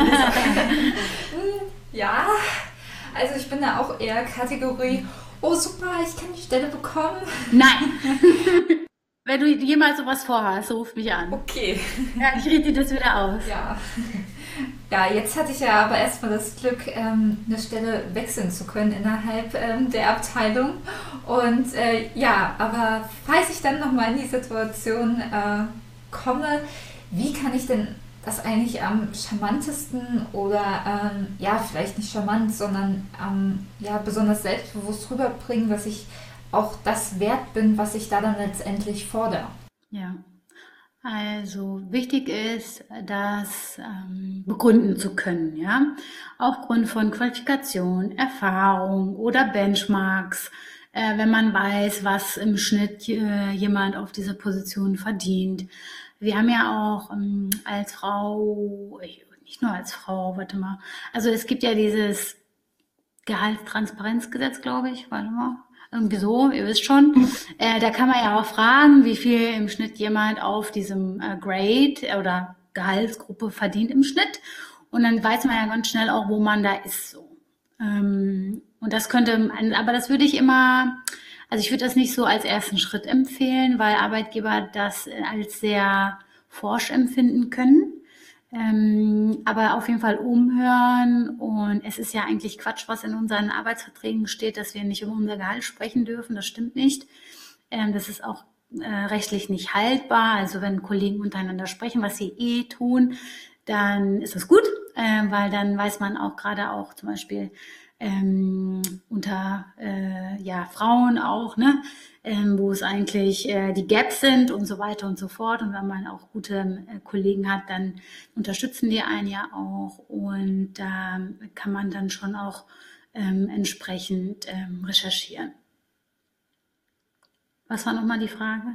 B: Ja, also ich bin da auch eher Kategorie, oh super, ich kann die Stelle bekommen.
C: Nein. Wenn du jemals sowas vorhast, ruf mich an.
B: Okay.
C: Ja, ich rede dir das wieder aus.
B: Ja. Ja, jetzt hatte ich ja aber erstmal das Glück, eine Stelle wechseln zu können innerhalb der Abteilung. Und aber falls ich dann nochmal in die Situation komme, wie kann ich denn das eigentlich am charmantesten oder vielleicht nicht charmant, sondern besonders selbstbewusst rüberbringen, dass ich auch das wert bin, was ich da dann letztendlich fordere?
C: Ja. Also wichtig ist, das begründen zu können, ja, aufgrund von Qualifikation, Erfahrung oder Benchmarks, wenn man weiß, was im Schnitt jemand auf dieser Position verdient. Wir haben ja auch als Frau, nicht nur als Frau, also es gibt ja dieses Gehaltstransparenzgesetz, glaube ich, irgendwie so, ihr wisst schon. Da kann man ja auch fragen, wie viel im Schnitt jemand auf diesem Grade oder Gehaltsgruppe verdient im Schnitt. Und dann weiß man ja ganz schnell auch, wo man da ist. So. Und das aber das würde ich immer, also ich würde das nicht so als ersten Schritt empfehlen, weil Arbeitgeber das als sehr forsch empfinden können. Aber auf jeden Fall umhören, und es ist ja eigentlich Quatsch, was in unseren Arbeitsverträgen steht, dass wir nicht über unser Gehalt sprechen dürfen. Das stimmt nicht. Das ist auch rechtlich nicht haltbar. Also wenn Kollegen untereinander sprechen, was sie tun, dann ist das gut, weil dann weiß man auch gerade auch zum Beispiel unter Frauen auch, ne, wo es eigentlich die Gaps sind und so weiter und so fort. Und wenn man auch gute Kollegen hat, dann unterstützen die einen ja auch, und da kann man dann schon auch entsprechend recherchieren. Was war nochmal die Frage?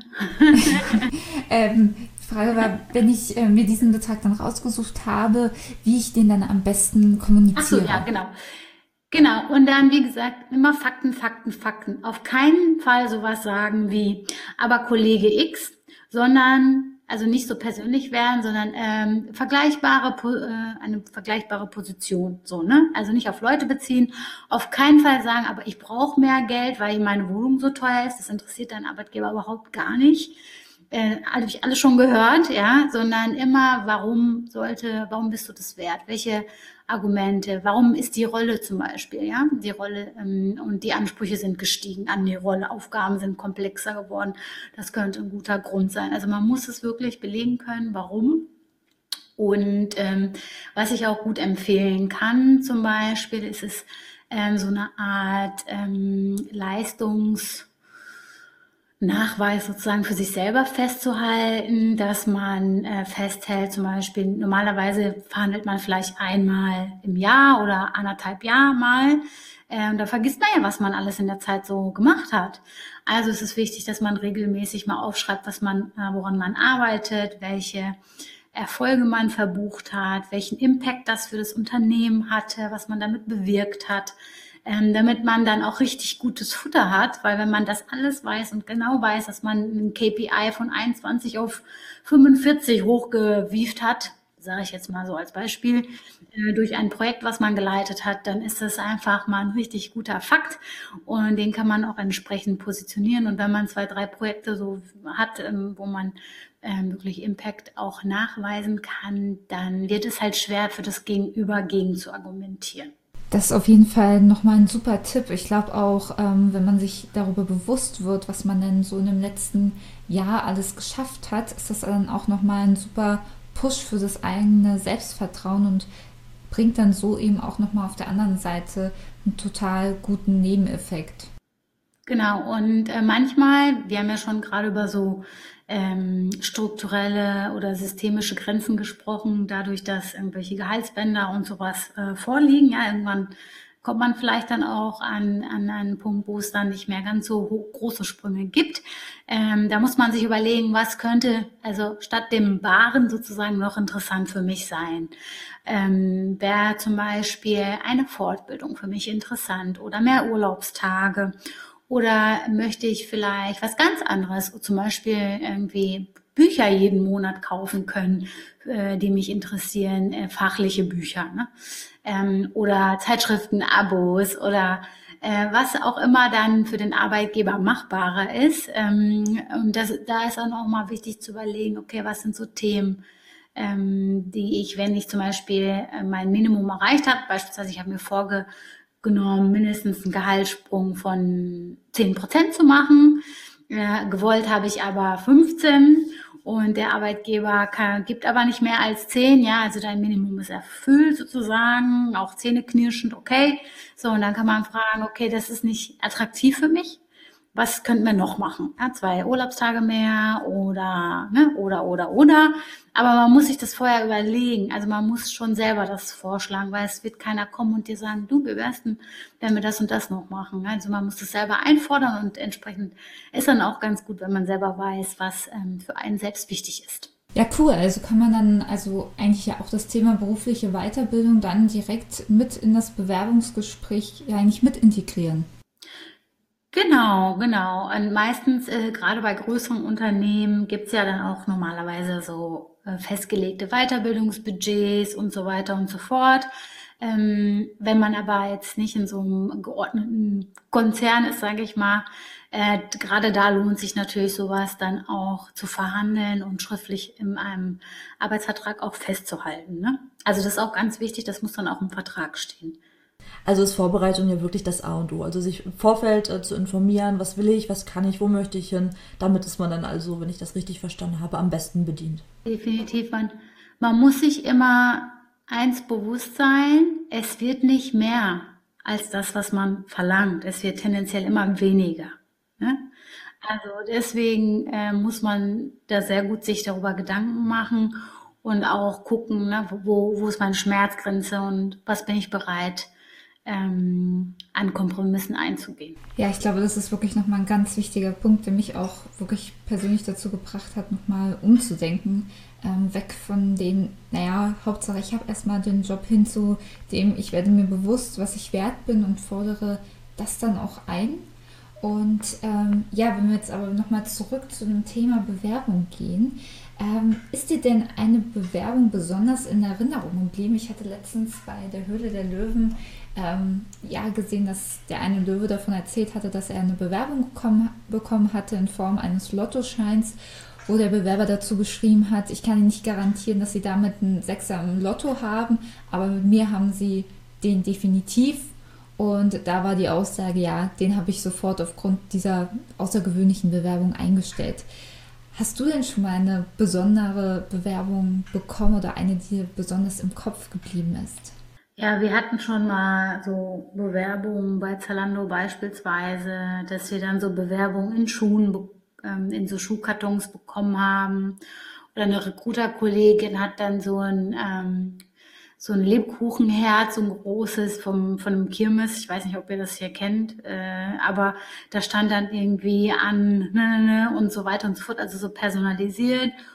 B: Die Frage war, wenn ich mir diesen Betrag dann rausgesucht habe, wie ich den dann am besten kommuniziere.
C: Ach so, ja, genau. Genau, und dann, wie gesagt, immer Fakten, Fakten, Fakten. Auf keinen Fall sowas sagen wie, aber Kollege X, sondern, also nicht so persönlich werden, sondern eine vergleichbare Position, so, ne? Also nicht auf Leute beziehen, auf keinen Fall sagen, aber ich brauche mehr Geld, weil meine Wohnung so teuer ist, das interessiert deinen Arbeitgeber überhaupt gar nicht. Habe ich alles schon gehört, ja, sondern immer, warum bist du das wert? Welche Argumente? Warum ist die Rolle zum Beispiel, ja, die Rolle und die Ansprüche sind gestiegen an die Rolle, Aufgaben sind komplexer geworden. Das könnte ein guter Grund sein. Also man muss es wirklich belegen können, warum. Und was ich auch gut empfehlen kann, zum Beispiel, ist es so eine Art Leistungsnachweis sozusagen für sich selber festzuhalten, dass man festhält, zum Beispiel normalerweise verhandelt man vielleicht einmal im Jahr oder 1,5 Jahre mal. Da vergisst man ja, was man alles in der Zeit so gemacht hat. Also es ist wichtig, dass man regelmäßig mal aufschreibt, woran man arbeitet, welche Erfolge man verbucht hat, welchen Impact das für das Unternehmen hatte, was man damit bewirkt hat. damit man dann auch richtig gutes Futter hat, weil wenn man das alles weiß und genau weiß, dass man ein KPI von 21 auf 45 hochgewieft hat, sage ich jetzt mal so als Beispiel, durch ein Projekt, was man geleitet hat, dann ist das einfach mal ein richtig guter Fakt und den kann man auch entsprechend positionieren. Und wenn man 2, 3 Projekte so hat, wo man wirklich Impact auch nachweisen kann, dann wird es halt schwer für das Gegenüber gegen zu argumentieren.
B: Das ist auf jeden Fall nochmal ein super Tipp. Ich glaube auch, wenn man sich darüber bewusst wird, was man denn so in dem letzten Jahr alles geschafft hat, ist das dann auch nochmal ein super Push für das eigene Selbstvertrauen und bringt dann so eben auch nochmal auf der anderen Seite einen total guten Nebeneffekt.
C: Genau, und manchmal, wir haben ja schon gerade über so strukturelle oder systemische Grenzen gesprochen, dadurch, dass irgendwelche Gehaltsbänder und sowas vorliegen. Ja, irgendwann kommt man vielleicht dann auch an einen Punkt, wo es dann nicht mehr ganz so große Sprünge gibt. Da muss man sich überlegen, was könnte also statt dem Baren sozusagen noch interessant für mich sein. Wäre zum Beispiel eine Fortbildung für mich interessant oder mehr Urlaubstage. Oder möchte ich vielleicht was ganz anderes, zum Beispiel irgendwie Bücher jeden Monat kaufen können, die mich interessieren, fachliche Bücher, ne? Oder Zeitschriften, Abos oder was auch immer dann für den Arbeitgeber machbarer ist. Und da ist dann auch mal wichtig zu überlegen, okay, was sind so Themen, die ich, wenn ich zum Beispiel mein Minimum erreicht habe, beispielsweise ich habe mir vorgenommen, mindestens einen Gehaltssprung von 10% zu machen. Gewollt habe ich aber 15 und der Arbeitgeber gibt aber nicht mehr als 10, ja, also dein Minimum ist erfüllt sozusagen, auch zähneknirschend, okay. So, und dann kann man fragen, okay, das ist nicht attraktiv für mich. Was könnten wir noch machen? Ja, 2 Urlaubstage mehr oder, ne, oder. Aber man muss sich das vorher überlegen. Also man muss schon selber das vorschlagen, weil es wird keiner kommen und dir sagen, du, wie wär's denn, wenn wir das und das noch machen? Also man muss das selber einfordern und entsprechend ist dann auch ganz gut, wenn man selber weiß, was für einen selbst wichtig ist.
B: Ja, cool. Also kann man dann also eigentlich ja auch das Thema berufliche Weiterbildung dann direkt mit in das Bewerbungsgespräch ja eigentlich mit integrieren.
C: Genau. Und meistens, gerade bei größeren Unternehmen, gibt's ja dann auch normalerweise so festgelegte Weiterbildungsbudgets und so weiter und so fort. Wenn man aber jetzt nicht in so einem geordneten Konzern ist, sage ich mal, gerade da lohnt sich natürlich sowas dann auch zu verhandeln und schriftlich in einem Arbeitsvertrag auch festzuhalten, ne? Also das ist auch ganz wichtig, das muss dann auch im Vertrag stehen.
A: Also ist Vorbereitung ja wirklich das A und O. Also sich im Vorfeld zu informieren, was will ich, was kann ich, wo möchte ich hin. Damit ist man dann also, wenn ich das richtig verstanden habe, am besten bedient.
C: Definitiv, man muss sich immer eins bewusst sein, es wird nicht mehr als das, was man verlangt. Es wird tendenziell immer weniger, ne? Also deswegen muss man da sehr gut sich darüber Gedanken machen und auch gucken, ne, wo ist meine Schmerzgrenze und was bin ich bereit, an Kompromissen einzugehen.
B: Ja, ich glaube, das ist wirklich nochmal ein ganz wichtiger Punkt, der mich auch wirklich persönlich dazu gebracht hat, nochmal umzudenken. Weg von dem, Hauptsache ich habe erstmal den Job hin zu dem, ich werde mir bewusst, was ich wert bin und fordere das dann auch ein. Und wenn wir jetzt aber nochmal zurück zu dem Thema Bewerbung gehen, ist dir denn eine Bewerbung besonders in Erinnerung geblieben? Ich hatte letztens bei der Höhle der Löwen gesehen, dass der eine Löwe davon erzählt hatte, dass er eine Bewerbung bekommen hatte in Form eines Lottoscheins, wo der Bewerber dazu geschrieben hat, ich kann Ihnen nicht garantieren, dass Sie damit einen Sechser im Lotto haben, aber mit mir haben Sie den definitiv. Und da war die Aussage, ja, den habe ich sofort aufgrund dieser außergewöhnlichen Bewerbung eingestellt. Hast du denn schon mal eine besondere Bewerbung bekommen oder eine, die dir besonders im Kopf geblieben ist?
C: Ja, wir hatten schon mal so Bewerbungen bei Zalando beispielsweise, dass wir dann so Bewerbungen in Schuhen, in so Schuhkartons bekommen haben. Oder eine Recruiter-Kollegin hat dann so ein Lebkuchenherz, so ein großes von einem Kirmes. Ich weiß nicht, ob ihr das hier kennt, aber da stand dann irgendwie an und so weiter und so fort, also so personalisiert.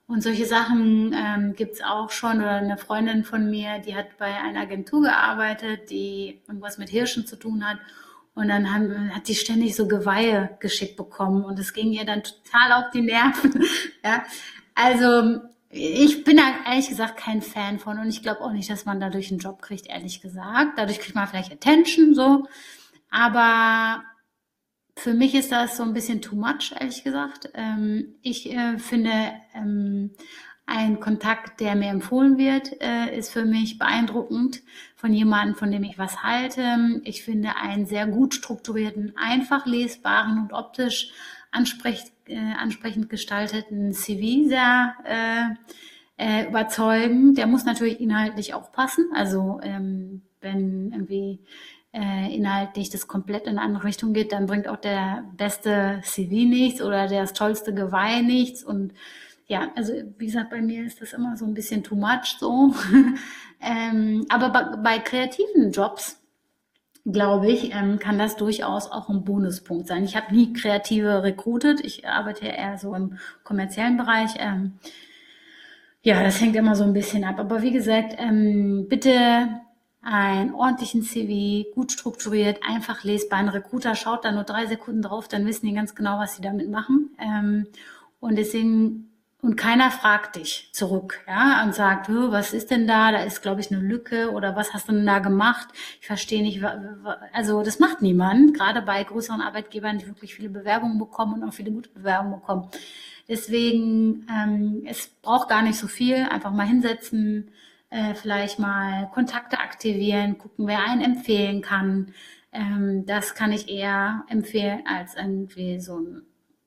C: Und solche Sachen gibt's auch schon. Oder eine Freundin von mir, die hat bei einer Agentur gearbeitet, die irgendwas mit Hirschen zu tun hat. Und dann hat die ständig so Geweihe geschickt bekommen. Und es ging ihr dann total auf die Nerven. Ja, also ich bin da ehrlich gesagt kein Fan von. Und ich glaube auch nicht, dass man dadurch einen Job kriegt, ehrlich gesagt. Dadurch kriegt man vielleicht Attention, so. Aber für mich ist das so ein bisschen too much, ehrlich gesagt. Ich finde, ein Kontakt, der mir empfohlen wird, ist für mich beeindruckend von jemandem, von dem ich was halte. Ich finde einen sehr gut strukturierten, einfach lesbaren und optisch ansprechend gestalteten CV sehr überzeugend. Der muss natürlich inhaltlich auch passen. Also wenn irgendwie inhaltlich das komplett in eine andere Richtung geht, dann bringt auch der beste CV nichts oder das tollste Geweih nichts. Und ja, also wie gesagt, bei mir ist das immer so ein bisschen too much so. Aber bei kreativen Jobs, glaube ich, kann das durchaus auch ein Bonuspunkt sein. Ich habe nie Kreative recruited. Ich arbeite ja eher so im kommerziellen Bereich. Ja, das hängt immer so ein bisschen ab. Aber wie gesagt, bitte einen ordentlichen CV, gut strukturiert, einfach lesbar. Ein Recruiter schaut da nur 3 Sekunden drauf, dann wissen die ganz genau, was sie damit machen. Und deswegen, und keiner fragt dich zurück, ja, und sagt, was ist denn da? Da ist, glaube ich, eine Lücke oder was hast du denn da gemacht? Ich verstehe nicht, also das macht niemand, gerade bei größeren Arbeitgebern, die wirklich viele Bewerbungen bekommen und auch viele gute Bewerbungen bekommen. Deswegen, es braucht gar nicht so viel, einfach mal hinsetzen, vielleicht mal Kontakte aktivieren, gucken, wer einen empfehlen kann. Das kann ich eher empfehlen als irgendwie so ein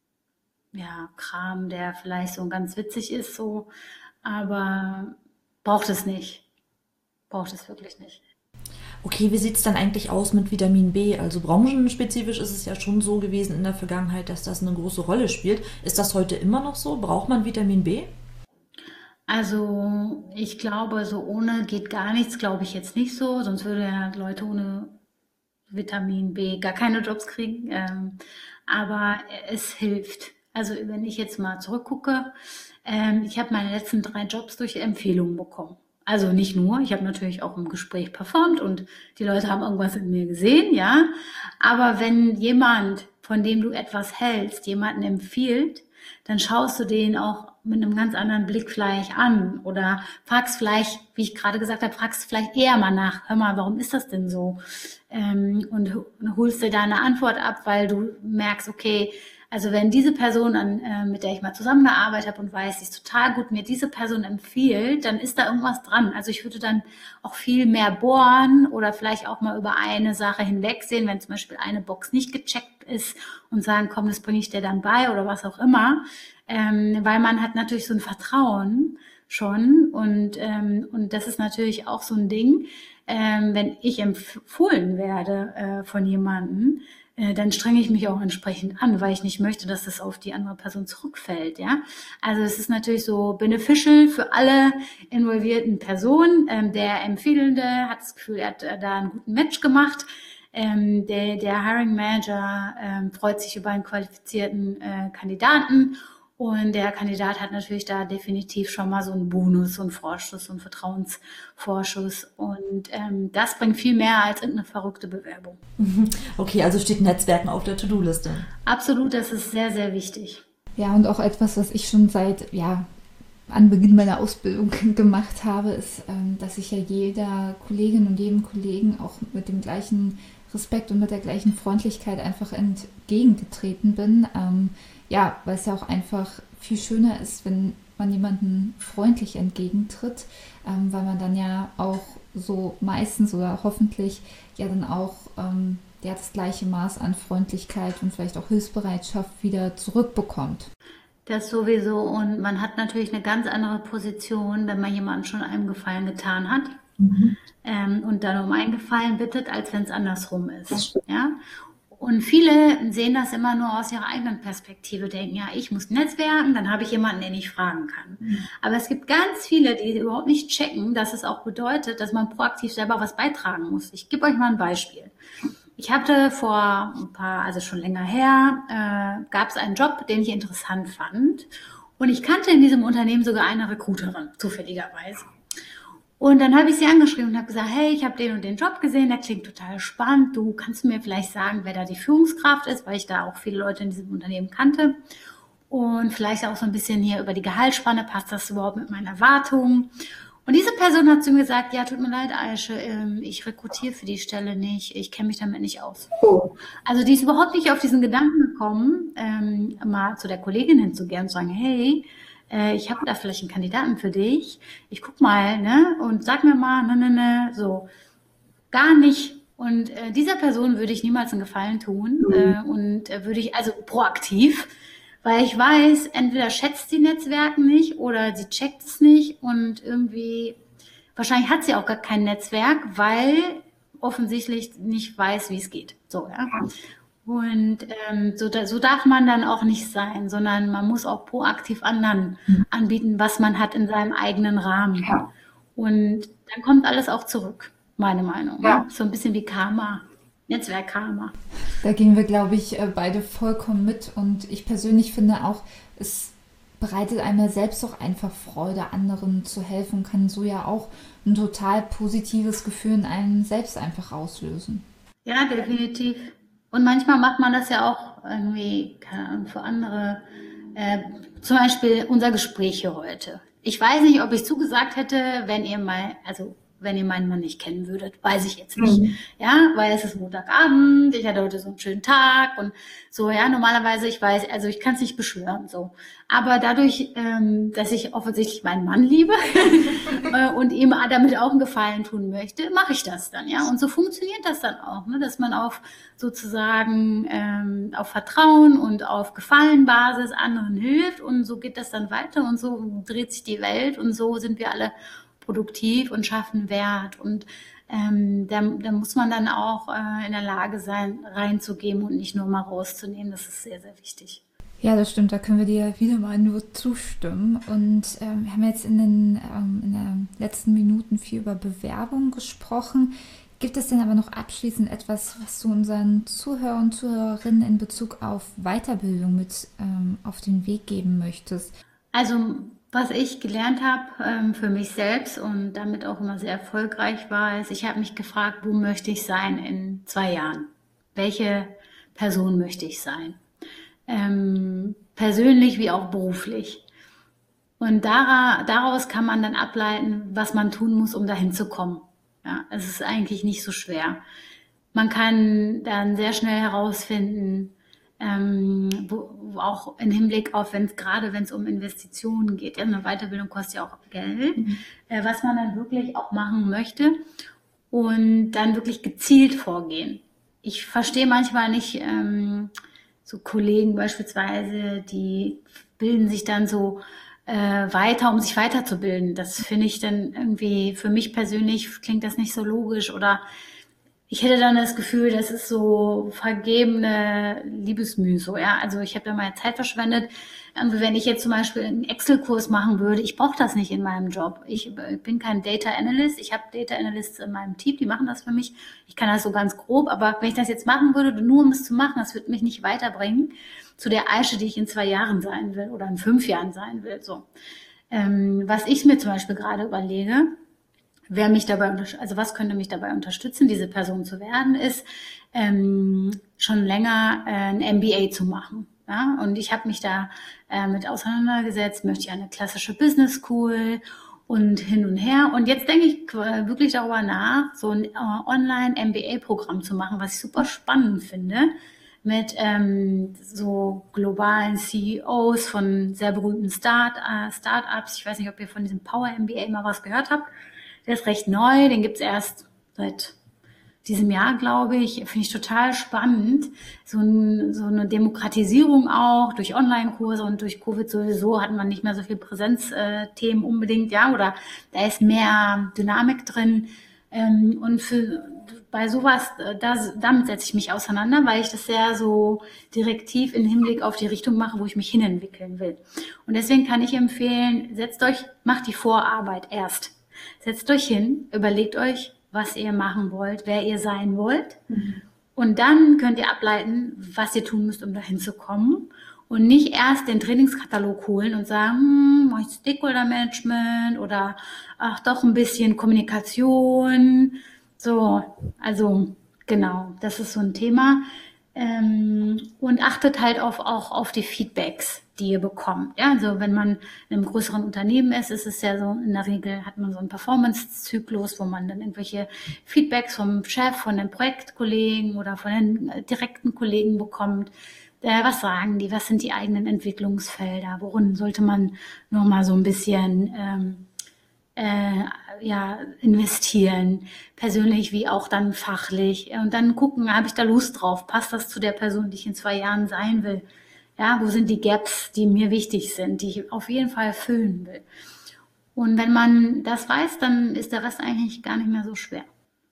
C: Kram, der vielleicht so ganz witzig ist, so, aber braucht es nicht. Braucht es wirklich nicht.
A: Okay, wie sieht es dann eigentlich aus mit Vitamin B? Also branchenspezifisch ist es ja schon so gewesen in der Vergangenheit, dass das eine große Rolle spielt. Ist das heute immer noch so? Braucht man Vitamin B?
C: Also ich glaube, so ohne geht gar nichts, glaube ich jetzt nicht so, sonst würde ja Leute ohne Vitamin B gar keine Jobs kriegen. Aber es hilft. Also wenn ich jetzt mal zurückgucke, ich habe meine letzten 3 Jobs durch Empfehlungen bekommen. Also nicht nur, ich habe natürlich auch im Gespräch performt und die Leute haben irgendwas in mir gesehen, ja. Aber wenn jemand, von dem du etwas hältst, jemanden empfiehlt, dann schaust du den auch mit einem ganz anderen Blick vielleicht an oder fragst vielleicht, wie ich gerade gesagt habe, fragst vielleicht eher mal nach, hör mal, warum ist das denn so? Und holst dir da eine Antwort ab, weil du merkst, okay, also wenn diese Person, mit der ich mal zusammengearbeitet habe und weiß, sie ist total gut, mir diese Person empfiehlt, dann ist da irgendwas dran. Also ich würde dann auch viel mehr bohren oder vielleicht auch mal über eine Sache hinwegsehen, wenn zum Beispiel eine Box nicht gecheckt ist und sagen, komm, das bringe ich dir dann bei oder was auch immer. Weil man hat natürlich so ein Vertrauen schon und das ist natürlich auch so ein Ding, wenn ich empfohlen werde von jemandem, dann strenge ich mich auch entsprechend an, weil ich nicht möchte, dass das auf die andere Person zurückfällt, ja. Also es ist natürlich so beneficial für alle involvierten Personen. Der Empfehlende hat das Gefühl, er hat da einen guten Match gemacht. Der Hiring Manager freut sich über einen qualifizierten Kandidaten und der Kandidat hat natürlich da definitiv schon mal so einen Bonus, so einen Vorschuss, so einen Vertrauensvorschuss und das bringt viel mehr als irgendeine verrückte Bewerbung.
A: Okay, also steht Netzwerken auf der To-Do-Liste.
C: Absolut, das ist sehr, sehr wichtig.
B: Ja, und auch etwas, was ich schon seit Anbeginn meiner Ausbildung gemacht habe, ist, dass ich ja jeder Kollegin und jedem Kollegen auch mit dem gleichen Respekt und mit der gleichen Freundlichkeit einfach entgegengetreten bin. Weil es ja auch einfach viel schöner ist, wenn man jemanden freundlich entgegentritt, weil man dann ja auch so meistens oder hoffentlich ja dann auch das gleiche Maß an Freundlichkeit und vielleicht auch Hilfsbereitschaft wieder zurückbekommt.
C: Das sowieso und man hat natürlich eine ganz andere Position, wenn man jemandem schon einen Gefallen getan hat und dann um einen Gefallen bittet, als wenn es andersrum ist. Ja? Und viele sehen das immer nur aus ihrer eigenen Perspektive, denken, ja, ich muss netzwerken, dann habe ich jemanden, den ich fragen kann. Aber es gibt ganz viele, die überhaupt nicht checken, dass es auch bedeutet, dass man proaktiv selber was beitragen muss. Ich gebe euch mal ein Beispiel. Ich hatte vor ein paar, also schon länger her, gab es einen Job, den ich interessant fand. Und ich kannte in diesem Unternehmen sogar eine Recruiterin, zufälligerweise. Und dann habe ich sie angeschrieben und habe gesagt, hey, ich habe den und den Job gesehen, der klingt total spannend. Du kannst mir vielleicht sagen, wer da die Führungskraft ist, weil ich da auch viele Leute in diesem Unternehmen kannte. Und vielleicht auch so ein bisschen hier über die Gehaltsspanne, passt das überhaupt mit meinen Erwartungen? Und diese Person hat zu mir gesagt, ja, tut mir leid, Aische, ich rekrutiere für die Stelle nicht, ich kenne mich damit nicht aus. Also die ist überhaupt nicht auf diesen Gedanken gekommen, mal zu der Kollegin hinzugehen und zu sagen, hey, ich habe da vielleicht einen Kandidaten für dich, ich guck mal, ne, und sag mir mal, ne, so, gar nicht. Und dieser Person würde ich niemals einen Gefallen tun und würde ich, also proaktiv, weil ich weiß, entweder schätzt sie Netzwerken nicht oder sie checkt es nicht und irgendwie, wahrscheinlich hat sie auch gar kein Netzwerk, weil offensichtlich nicht weiß, wie es geht. So, ja. Und so darf man dann auch nicht sein, sondern man muss auch proaktiv anderen anbieten, was man hat in seinem eigenen Rahmen. Und dann kommt alles auch zurück, meine Meinung. Ja. So ein bisschen wie Karma, Netzwerk-Karma.
B: Da gehen wir, glaube ich, beide vollkommen mit. Und ich persönlich finde auch, es bereitet einem ja selbst auch einfach Freude, anderen zu helfen, kann so ja auch ein total positives Gefühl in einem selbst einfach auslösen.
C: Ja, definitiv. Und manchmal macht man das ja auch irgendwie, keine Ahnung, für andere. Zum Beispiel unser Gespräch hier heute. Ich weiß nicht, ob ich zugesagt hätte, wenn ihr meinen Mann nicht kennen würdet. Weiß ich jetzt nicht. Ja, weil es ist Montagabend, ich hatte heute so einen schönen Tag und so, ja, normalerweise, ich weiß, also ich kann es nicht beschwören, so. Aber dadurch, dass ich offensichtlich meinen Mann liebe und ihm damit auch einen Gefallen tun möchte, mache ich das dann, ja. Und so funktioniert das dann auch, ne, dass man auf sozusagen auf Vertrauen und auf Gefallenbasis anderen hilft und so geht das dann weiter und so dreht sich die Welt und so sind wir alle produktiv und schaffen Wert und da muss man dann auch in der Lage sein, reinzugeben und nicht nur mal rauszunehmen. Das ist sehr, sehr wichtig.
B: Ja, das stimmt. Da können wir dir wieder mal nur zustimmen. Und wir haben jetzt in den letzten Minuten viel über Bewerbung gesprochen. Gibt es denn aber noch abschließend etwas, was du unseren Zuhörern und Zuhörerinnen in Bezug auf Weiterbildung mit auf den Weg geben möchtest?
C: Also was ich gelernt habe für mich selbst und damit auch immer sehr erfolgreich war, ist, ich habe mich gefragt, wo möchte ich sein in 2 Jahren? Welche Person möchte ich sein? Persönlich wie auch beruflich. Und daraus kann man dann ableiten, was man tun muss, um dahin zu kommen. Ja, es ist eigentlich nicht so schwer. Man kann dann sehr schnell herausfinden, wo auch im Hinblick auf, wenn es um Investitionen geht, ja, eine Weiterbildung kostet ja auch Geld, was man dann wirklich auch machen möchte und dann wirklich gezielt vorgehen. Ich verstehe manchmal nicht so Kollegen beispielsweise, die bilden sich dann so weiter, um sich weiterzubilden. Das finde ich dann irgendwie, für mich persönlich klingt das nicht so logisch oder ich hätte dann das Gefühl, das ist so vergebene Liebesmüh, so, ja. Also ich habe da meine Zeit verschwendet. Wenn ich jetzt zum Beispiel einen Excel-Kurs machen würde, ich brauche das nicht in meinem Job. Ich bin kein Data Analyst. Ich habe Data Analysts in meinem Team, die machen das für mich. Ich kann das so ganz grob, aber wenn ich das jetzt machen würde, nur um es zu machen, das wird mich nicht weiterbringen zu der Aische, die ich in 2 Jahren sein will oder in 5 Jahren sein will, so. Was ich mir zum Beispiel gerade überlege, was könnte mich dabei unterstützen, diese Person zu werden, ist schon länger ein MBA zu machen. Ja? Und ich habe mich da mit auseinandergesetzt, möchte ich eine klassische Business School und hin und her. Und jetzt denke ich wirklich darüber nach, so ein Online-MBA-Programm zu machen, was ich super spannend finde, mit so globalen CEOs von sehr berühmten Startups. Ich weiß nicht, ob ihr von diesem Power MBA mal was gehört habt. Der ist recht neu, den gibt's erst seit diesem Jahr, glaube ich. Finde ich total spannend. So eine Demokratisierung auch durch Online-Kurse und durch Covid sowieso hat man nicht mehr so viel Präsenzthemen unbedingt, ja, oder da ist mehr Dynamik drin. Und bei sowas, damit setze ich mich auseinander, weil ich das sehr so direktiv im Hinblick auf die Richtung mache, wo ich mich hinentwickeln will. Und deswegen kann ich empfehlen, macht die Vorarbeit erst. Setzt euch hin, überlegt euch, was ihr machen wollt, wer ihr sein wollt. Und dann könnt ihr ableiten, was ihr tun müsst, um dahin zu kommen. und nicht erst den Trainingskatalog holen und sagen, mache ich Stakeholder Management oder ach doch ein bisschen Kommunikation. So, also genau, das ist so ein Thema. Und achtet halt auch auf die Feedbacks, die ihr bekommt. Ja, also wenn man in einem größeren Unternehmen ist es ja so, in der Regel hat man so einen Performance-Zyklus, wo man dann irgendwelche Feedbacks vom Chef, von den Projektkollegen oder von den direkten Kollegen bekommt. Was sagen die? Was sind die eigenen Entwicklungsfelder? Worin sollte man nochmal so ein bisschen investieren, persönlich wie auch dann fachlich. Und dann gucken, habe ich da Lust drauf? Passt das zu der Person, die ich in 2 Jahren sein will? Ja, wo sind die Gaps, die mir wichtig sind, die ich auf jeden Fall füllen will? Und wenn man das weiß, dann ist der Rest eigentlich gar nicht mehr so schwer.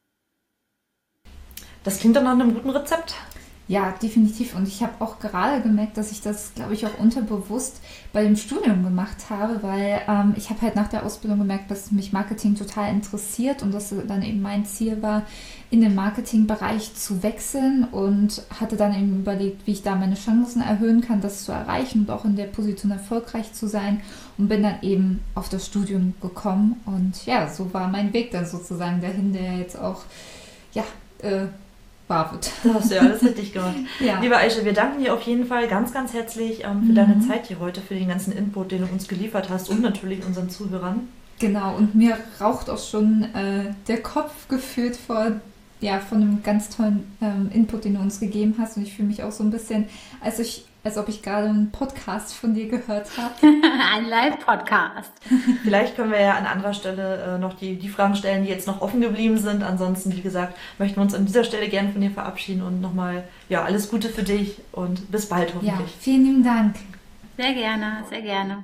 A: Das klingt doch nach einem guten Rezept.
B: Ja, definitiv. Und ich habe auch gerade gemerkt, dass ich das, glaube ich, auch unterbewusst bei dem Studium gemacht habe, weil ich habe halt nach der Ausbildung gemerkt, dass mich Marketing total interessiert und dass dann eben mein Ziel war, in den Marketingbereich zu wechseln und hatte dann eben überlegt, wie ich da meine Chancen erhöhen kann, das zu erreichen und auch in der Position erfolgreich zu sein und bin dann eben auf das Studium gekommen und ja, so war mein Weg dann sozusagen dahin, der jetzt auch, ja, wahr wird.
A: Das hast du ja alles richtig gemacht.
B: Ja.
A: Liebe Aische, wir danken dir auf jeden Fall ganz, ganz herzlich für deine Zeit hier heute, für den ganzen Input, den du uns geliefert hast und natürlich unseren Zuhörern.
B: Genau, und mir raucht auch schon der Kopf gefühlt von einem ganz tollen Input, den du uns gegeben hast. Und ich fühle mich auch so ein bisschen, als ob ich gerade einen Podcast von dir gehört habe.
C: Ein Live-Podcast.
A: Vielleicht können wir ja an anderer Stelle noch die Fragen stellen, die jetzt noch offen geblieben sind. Ansonsten, wie gesagt, möchten wir uns an dieser Stelle gerne von dir verabschieden und nochmal alles Gute für dich und bis bald hoffentlich.
B: Ja, vielen lieben Dank.
C: Sehr gerne, sehr gerne.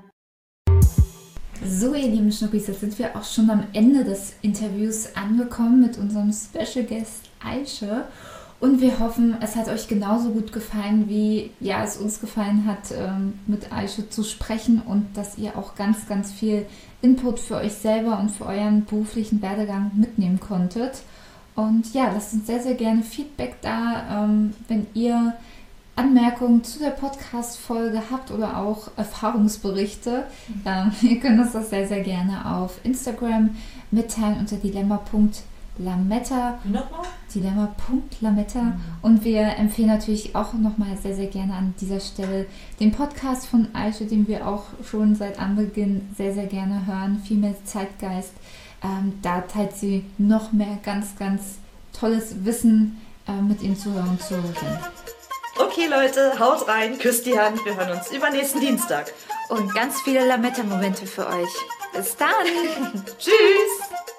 B: So, ihr lieben Schnuckis, jetzt sind wir auch schon am Ende des Interviews angekommen mit unserem Special Guest Aische. Und wir hoffen, es hat euch genauso gut gefallen, wie es uns gefallen hat, mit Aische zu sprechen und dass ihr auch ganz, ganz viel Input für euch selber und für euren beruflichen Werdegang mitnehmen konntet. Und ja, lasst uns sehr, sehr gerne Feedback da, wenn ihr Anmerkungen zu der Podcast-Folge habt oder auch Erfahrungsberichte. Ihr könnt uns das sehr, sehr gerne auf Instagram mitteilen unter dilemma.lametta. Dilemma.lametta. Und wir empfehlen natürlich auch nochmal sehr, sehr gerne an dieser Stelle den Podcast von Aische, den wir auch schon seit Anbeginn sehr, sehr gerne hören. Female Zeitgeist. Da teilt sie noch mehr ganz, ganz tolles Wissen mit Ihnen Zuhörern und Zuhörerinnen.
A: Okay Leute, haut rein, küsst die Hand, wir hören uns übernächsten Dienstag.
B: Und ganz viele Lametta-Momente für euch. Bis dann!
A: Tschüss!